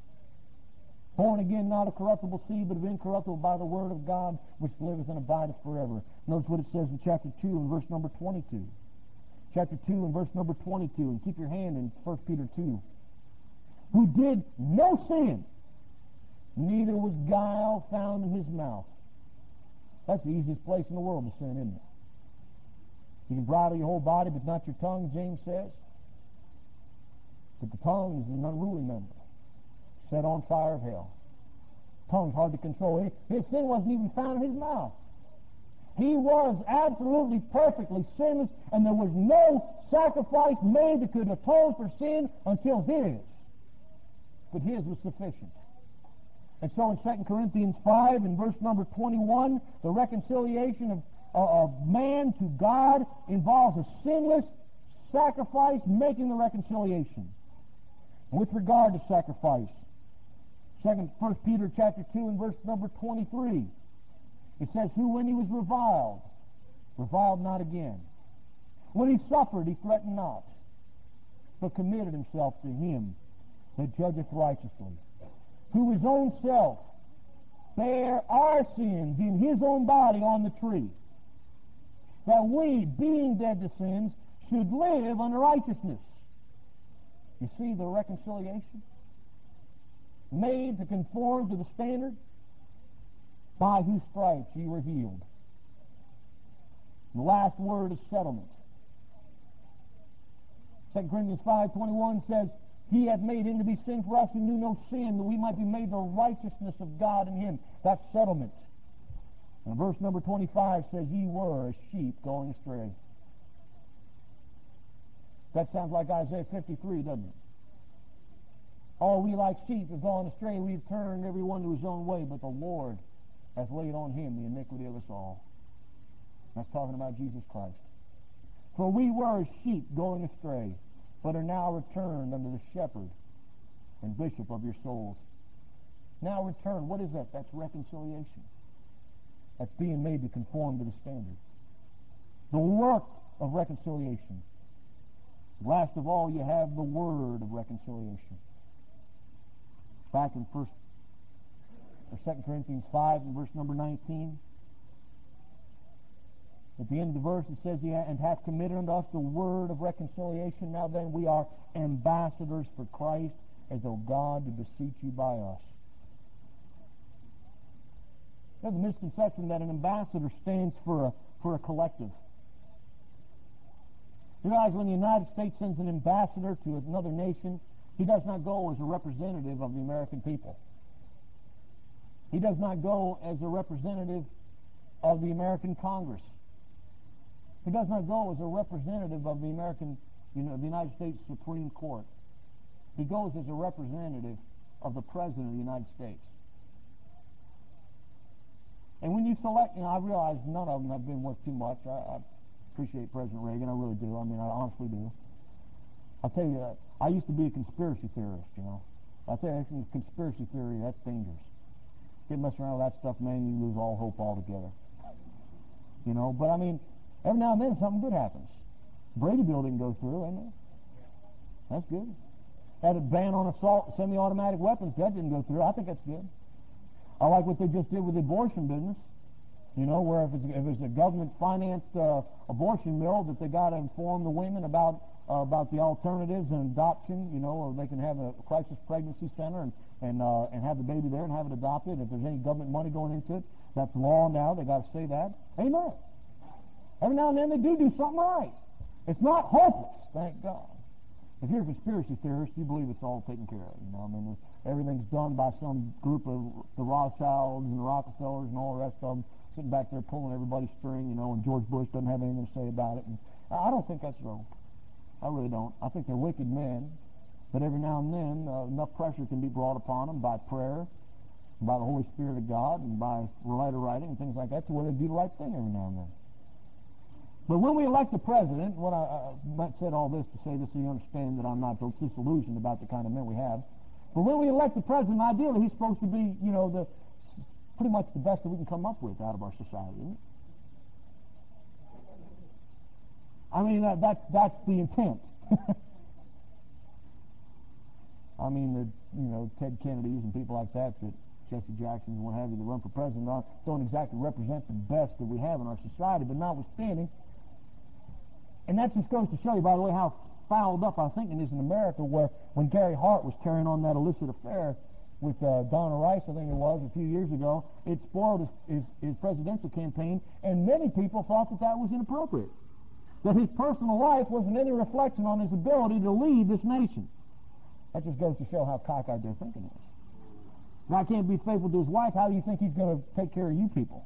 Born again, not of corruptible seed, but of incorruptible by the word of God, which liveth and abideth forever. Notice what it says in chapter 2 and verse number 22. Chapter 2 and verse number 22, and keep your hand in 1 Peter 2. Who did no sin, neither was guile found in his mouth. That's the easiest place in the world to sin, isn't it? You can bridle your whole body, but not your tongue, James says. But the tongue is an unruly member, set on fire of hell. Tongue's hard to control. His sin wasn't even found in his mouth. He was absolutely perfectly sinless, and there was no sacrifice made that could atone for sin until his. But his was sufficient. And so in 2 Corinthians 5, in verse number 21, the reconciliation of man to God involves a sinless sacrifice making the reconciliation. With regard to sacrifice, 1 Peter chapter 2 and verse number 23, it says, who when he was reviled not again. When he suffered, he threatened not, but committed himself to him that judgeth righteously, who his own self bare our sins in his own body on the tree, that we, being dead to sins, should live unto righteousness. You see the reconciliation? Made to conform to the standard, by whose stripes ye were healed. The last word is settlement. 2 Corinthians 5:21 says, he hath made him to be sin for us who knew no sin, that we might be made the righteousness of God in him. That's settlement. And verse number 25 says, ye were as sheep going astray. That sounds like Isaiah 53, doesn't it? All we like sheep have gone astray. We've turned every one to his own way, but the Lord hath laid on him the iniquity of us all. That's talking about Jesus Christ. For we were as sheep going astray, but are now returned unto the shepherd and bishop of your souls. Now returned. What is that? That's reconciliation. That's being made to conform to the standard. The work of reconciliation. Last of all, you have the word of reconciliation. Back in 2 Corinthians 5 and verse number 19. At the end of the verse it says, and hath committed unto us the word of reconciliation. Now then we are ambassadors for Christ, as though God did beseech you by us. There's a misconception that an ambassador stands for a collective. You realize when the United States sends an ambassador to another nation, he does not go as a representative of the American people. He does not go as a representative of the American Congress. He does not go as a representative of the the United States Supreme Court. He goes as a representative of the President of the United States. And when you select, I realize none of them have been worth too much. I appreciate President Reagan, I really do. I mean, I honestly do. I'll tell you, I used to be a conspiracy theorist, I'll tell you, conspiracy theory, that's dangerous. Get messing around with that stuff, man, you lose all hope altogether. But I mean, every now and then something good happens. Brady Bill didn't go through, ain't it? That's good. Had a ban on assault semi-automatic weapons, that didn't go through. I think that's good. I like what they just did with the abortion business. Where if it's a government-financed abortion mill, that they got to inform the women about about the alternatives and adoption, or they can have a crisis pregnancy center and have the baby there and have it adopted. If there's any government money going into it, that's law now. They got to say that. Amen. Every now and then they do something right. It's not hopeless, thank God. If you're a conspiracy theorist, you believe it's all taken care of. Everything's done by some group of the Rothschilds and the Rockefellers and all the rest of them sitting back there pulling everybody's string, and George Bush doesn't have anything to say about it. And I don't think that's wrong. I really don't. I think they're wicked men, but every now and then enough pressure can be brought upon them by prayer, by the Holy Spirit of God, and by letter writing and things like that to where they do the right thing every now and then. But when we elect a president, what I said all this to say this so you understand that I'm not disillusioned about the kind of men we have. But when we elect the president, ideally he's supposed to be, pretty much the best that we can come up with out of our society, isn't it? I mean, that's the intent. I mean, Ted Kennedys and people like that Jesse Jacksons and what have you that run for president don't exactly represent the best that we have in our society, but notwithstanding, and that just goes to show you, by the way, how fouled up our thinking is in America, where when Gary Hart was carrying on that illicit affair with Donna Rice, I think it was, a few years ago, it spoiled his presidential campaign, and many people thought that was inappropriate, that his personal life wasn't any reflection on his ability to lead this nation. That just goes to show how cockeyed their thinking is. Guy can't be faithful to his wife. How do you think he's going to take care of you people?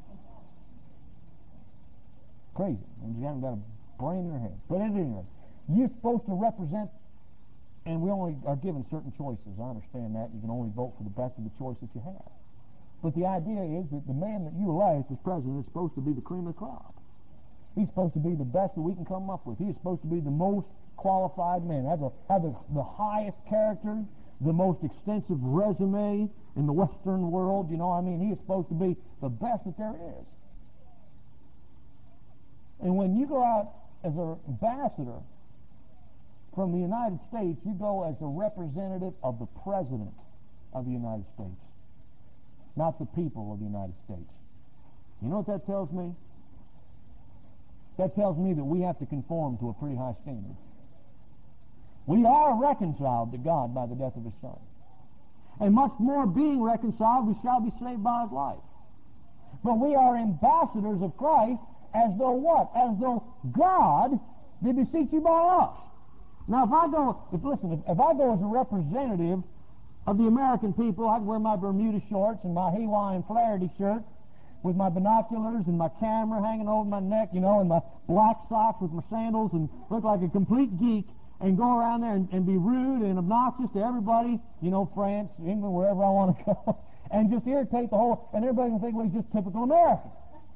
Crazy. And you haven't got a brain in your head. But at any rate, you're supposed to represent, and we only are given certain choices. I understand that. You can only vote for the best of the choice that you have. But the idea is that the man that you elect as president is supposed to be the cream of the crop. He's supposed to be the best that we can come up with. He's supposed to be the most qualified man, have the highest character, the most extensive resume in the Western world. He is supposed to be the best that there is. And when you go out as an ambassador from the United States, you go as a representative of the President of the United States, not the people of the United States. You know what that tells me? That tells me that we have to conform to a pretty high standard. We are reconciled to God by the death of His Son. And much more being reconciled, we shall be saved by His life. But we are ambassadors of Christ as though what? As though God did beseech you by us. Now, if I go as a representative of the American people, I can wear my Bermuda shorts and my Hawaiian Flaherty shirt with my binoculars and my camera hanging over my neck, and my black socks with my sandals, and look like a complete geek, and go around there and be rude and obnoxious to everybody, France, England, wherever I want to go, and just irritate the whole, and everybody can think, well, he's just typical American.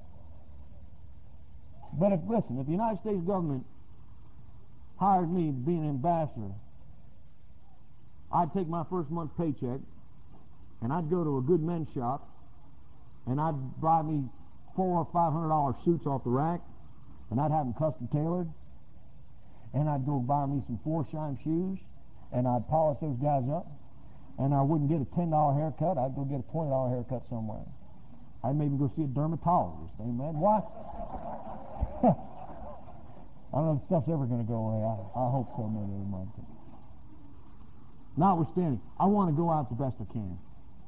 But if the United States government hired me to be an ambassador, I'd take my first month's paycheck, and I'd go to a good men's shop, and I'd buy me $400 or $500 suits off the rack, and I'd have them custom tailored, and I'd go buy me some Florsheim shoes, and I'd polish those guys up, and I wouldn't get a $10 haircut. I'd go get a $20 haircut somewhere. I'd maybe go see a dermatologist. Amen. Why? I don't know if stuff's ever going to go away. I hope so. Maybe it might. Notwithstanding, I want to go out the best I can.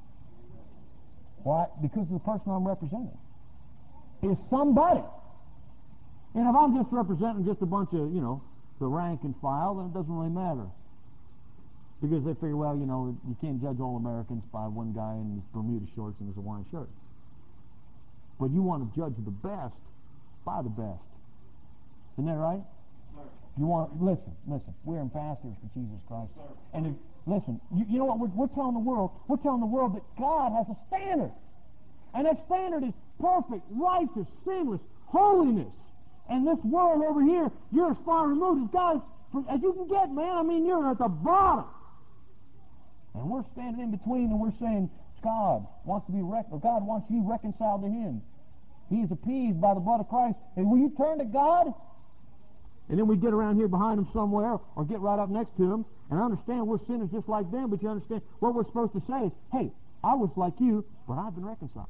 Why? Because of the person I'm representing is somebody. And if I'm just representing just a bunch of, the rank and file, then it doesn't really matter. Because they figure, well, you can't judge all Americans by one guy in his Bermuda shorts and his Hawaiian shirt. But you want to judge the best by the best. Isn't that right? Sir. You want listen. We're ambassadors for Jesus Christ. Sir. And if, listen, you know what we're telling the world? We're telling the world that God has a standard, and that standard is perfect, righteous, sinless, holiness. And this world over here, you're as far removed as God as you can get, man. You're at the bottom, and we're standing in between, and we're saying God wants to be God wants you reconciled to Him. He is appeased by the blood of Christ. And will you turn to God? And then we get around here behind Him somewhere, or get right up next to Him, and understand we're sinners just like them, but you understand what we're supposed to say is, hey, I was like you, but I've been reconciled.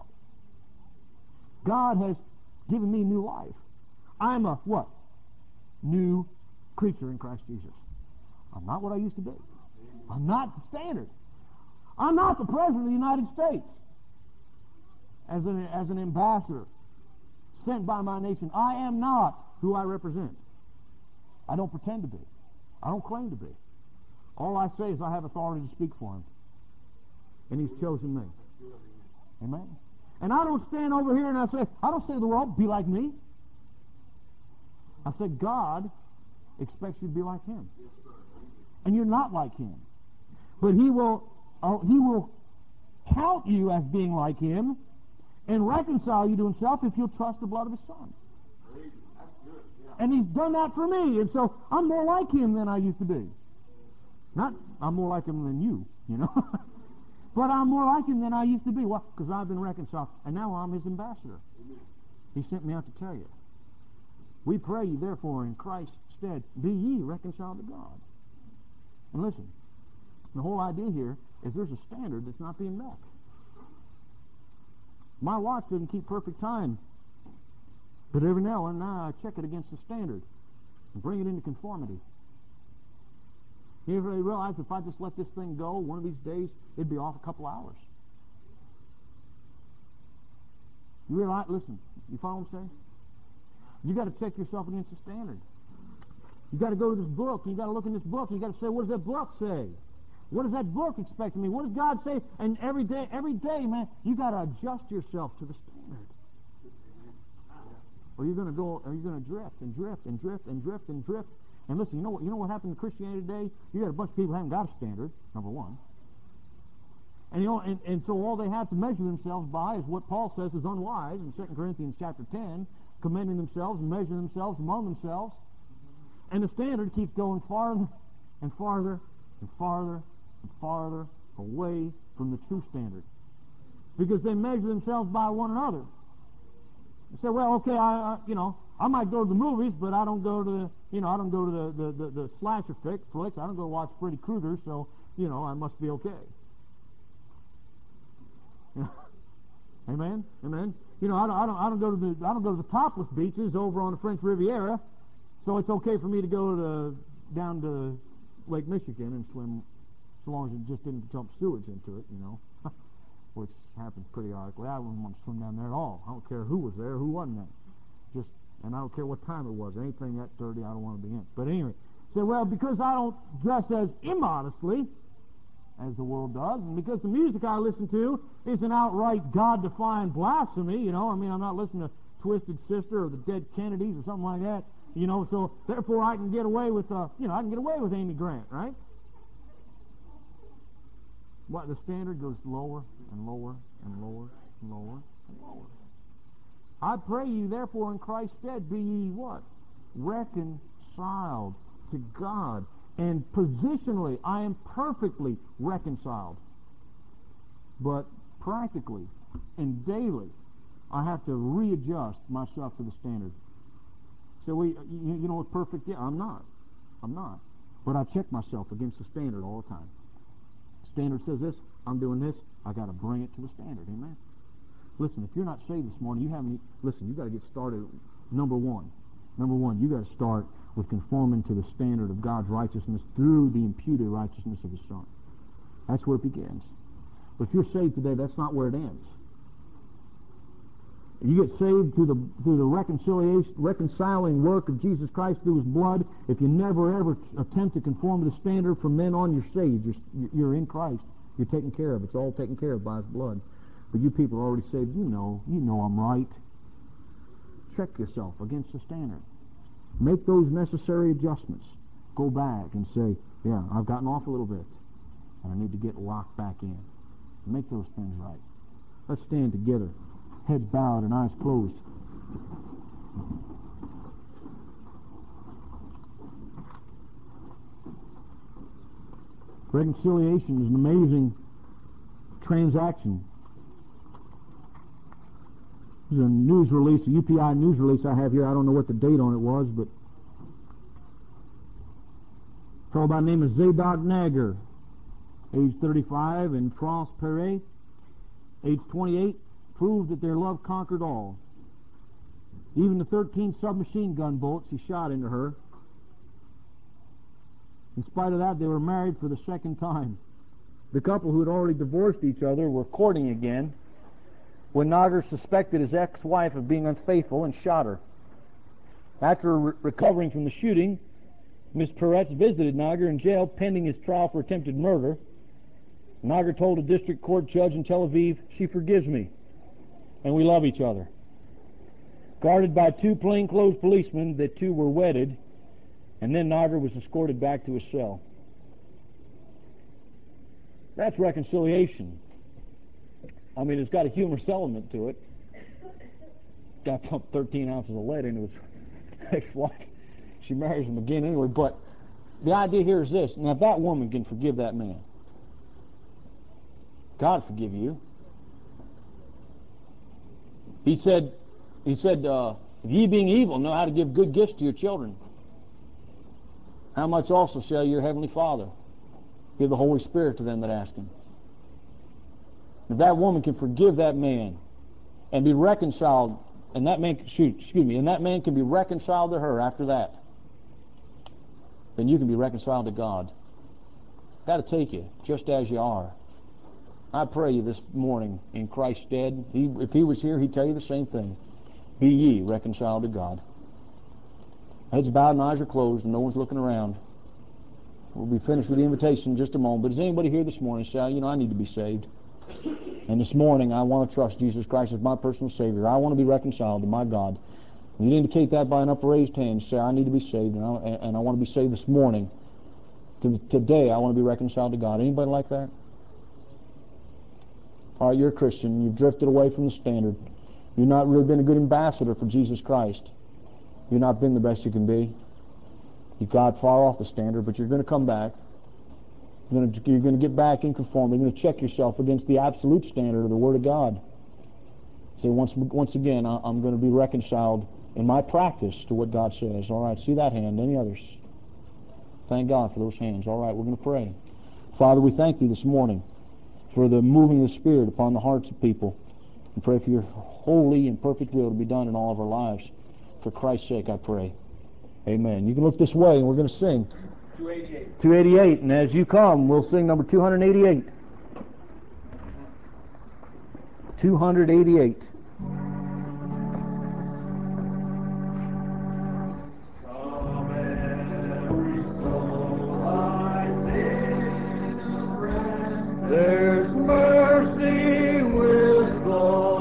God has given me new life. I'm a what? New creature in Christ Jesus. I'm not what I used to be. I'm not the standard. I'm not the President of the United States. As an ambassador sent by my nation, I am not who I represent. I don't pretend to be. I don't claim to be. All I say is I have authority to speak for him. And he's chosen me. Amen? And I don't stand over here and I don't say to the world, be like me. I say God expects you to be like him. And you're not like him. But he will count you as being like him and reconcile you to himself if you'll trust the blood of his Son. And he's done that for me. And so I'm more like him than I used to be. Not I'm more like him than you know. But I'm more like him than I used to be. Why? Because I've been reconciled. And now I'm his ambassador. He sent me out to tell you. We pray you, therefore, in Christ's stead, be ye reconciled to God. And listen, the whole idea here is there's a standard that's not being met. My watch doesn't keep perfect time. But every now and then I check it against the standard and bring it into conformity. You ever realize if I just let this thing go, one of these days, it'd be off a couple hours? You realize, listen, you follow what I'm saying? You got to check yourself against the standard. You got to go to this book, you got to look in this book, you got to say, what does that book say? What does that book expect of me? What does God say? And every day, man, you got to adjust yourself to the standard. Or you're going to drift and drift and drift and drift and drift. And listen, you know what happened to Christianity today? You got a bunch of people who haven't got a standard, number one. And and so all they have to measure themselves by is what Paul says is unwise in 2 Corinthians chapter 10, commending themselves and measuring themselves among themselves. And the standard keeps going farther and farther and farther and farther away from the true standard. Because they measure themselves by one another. They say, well, okay, I might go to the movies, but I don't go to the slasher flicks. I don't go watch Freddy Krueger, so I must be okay. Amen. Amen. I don't go to the topless beaches over on the French Riviera, so it's okay for me to go down to Lake Michigan and swim, so long as it just didn't dump sewage into it, which happens periodically. I wouldn't want to swim down there at all. I don't care who was there, who wasn't there. And I don't care what time it was. Anything that dirty, I don't want to be in. But anyway, say, well, because I don't dress as immodestly as the world does, and because the music I listen to is an outright God-defying blasphemy, I'm not listening to Twisted Sister or the Dead Kennedys or something like that, so therefore I can get away with, Amy Grant, right? What, the standard goes lower and lower and lower and lower and lower. I pray you, therefore, in Christ's stead, be ye what? Reconciled to God. And positionally, I am perfectly reconciled. But practically and daily, I have to readjust myself to the standard. So, you know what perfect is? I'm not. But I check myself against the standard all the time. Standard says this, I'm doing this, I got to bring it to the standard. Amen. Listen, if you're not saved this morning, you got to get started. Number one, you got to start with conforming to the standard of God's righteousness through the imputed righteousness of His Son. That's where it begins. But if you're saved today, that's not where it ends. You get saved through the reconciling work of Jesus Christ through His blood. If you never ever attempt to conform to the standard, from then on you're saved. You're in Christ. You're taken care of. It's all taken care of by His blood. But you people are already saved. You know I'm right. Check yourself against the standard. Make those necessary adjustments. Go back and say, yeah, I've gotten off a little bit, and I need to get locked back in. Make those things right. Let's stand together, heads bowed and eyes closed. Reconciliation is an amazing transaction. There's a news release, a UPI news release I have here. I don't know what the date on it was, but a fellow by the name of Zadok Nagger, age 35, and France Perret, age 28, proved that their love conquered all. Even the 13 submachine gun bullets he shot into her In spite of that, they were married for the second time. The couple who had already divorced each other were courting again when Nagar suspected his ex-wife of being unfaithful and shot her. After recovering from the shooting, Miss Peretz visited Nagar in jail pending his trial for attempted murder. Nagar told a district court judge in Tel Aviv, "She forgives me, and we love each other." Guarded by two plainclothes policemen, the two were wedded, and then Nagar was escorted back to his cell. That's reconciliation. I mean, it's got a humorous element to it. Guy pumped 13 ounces of lead into his ex-wife. She marries him again anyway, but the idea here is this. Now, if that woman can forgive that man, God forgive you. He said, if ye being evil know how to give good gifts to your children, how much also shall your heavenly Father give the Holy Spirit to them that ask him? If that woman can forgive that man and be reconciled, and that man, and that man can be reconciled to her after that, then you can be reconciled to God. Got to take you just as you are. I pray you this morning in Christ's stead. If he was here, he'd tell you the same thing. Be ye reconciled to God. Heads bowed and eyes are closed and no one's looking around. We'll be finished with the invitation in just a moment. But is anybody here this morning say, I need to be saved? And this morning I want to trust Jesus Christ as my personal Savior. I want to be reconciled to my God. And you'd indicate that by an upraised hand. Say, I need to be saved, and I want to be saved this morning. Today I want to be reconciled to God. Anybody like that? All right, you're a Christian. You've drifted away from the standard. You've not really been a good ambassador for Jesus Christ. You've not been the best you can be. You've got far off the standard, but you're going to come back. You're going to get back in conformity. You're going to check yourself against the absolute standard of the Word of God. Say, once again, I'm going to be reconciled in my practice to what God says. All right, see that hand. Any others? Thank God for those hands. All right, we're going to pray. Father, we thank you this morning for the moving of the Spirit upon the hearts of people. And pray for your holy and perfect will to be done in all of our lives. For Christ's sake, I pray. Amen. You can look this way, and we're going to sing 288. 288, and as you come, we'll sing number 288. 288. There's mercy with the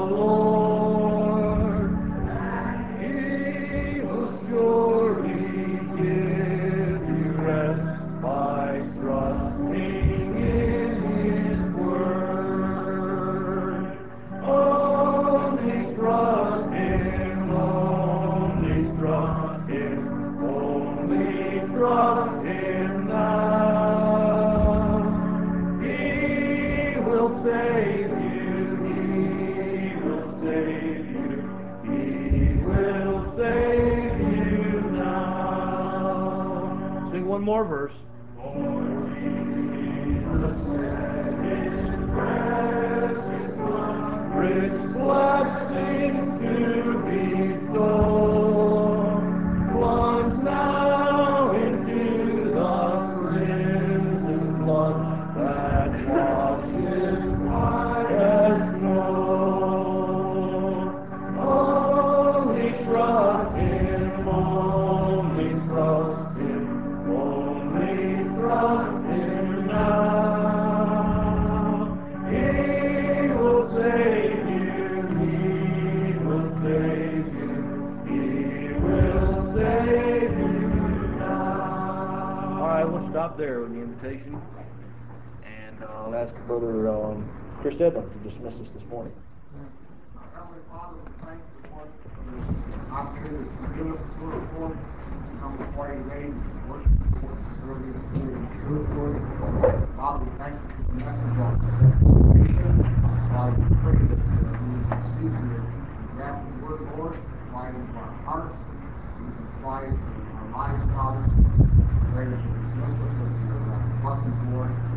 Lord, and He will surely give you rest by trusting in His word. Only trust Him, only trust Him, only trust Him now. Save you, He will save you, He will save you now. Sing one more verse. For Jesus shed His precious blood, rich blessings to bestow. Plunge now into the crimson flood that washes white as snow. Only trust Him, only trust Him, only trust Him now. He will save you, He will save you, He will save you now. All right, we'll stop there with the invitation. I'll ask Brother Chris Edlund to dismiss us this morning. Heavenly Father, we thank you for the opportunity to give us this little Lord, to come before you today and worship you, Lord, and serve you in spirit and truth, Lord. Father, we thank you for the message on salvation. Father, we pray that we receive your grafted word, Lord, apply it into our hearts, we can apply it to our lives, Father. We pray that you dismiss us with your blessings, Lord.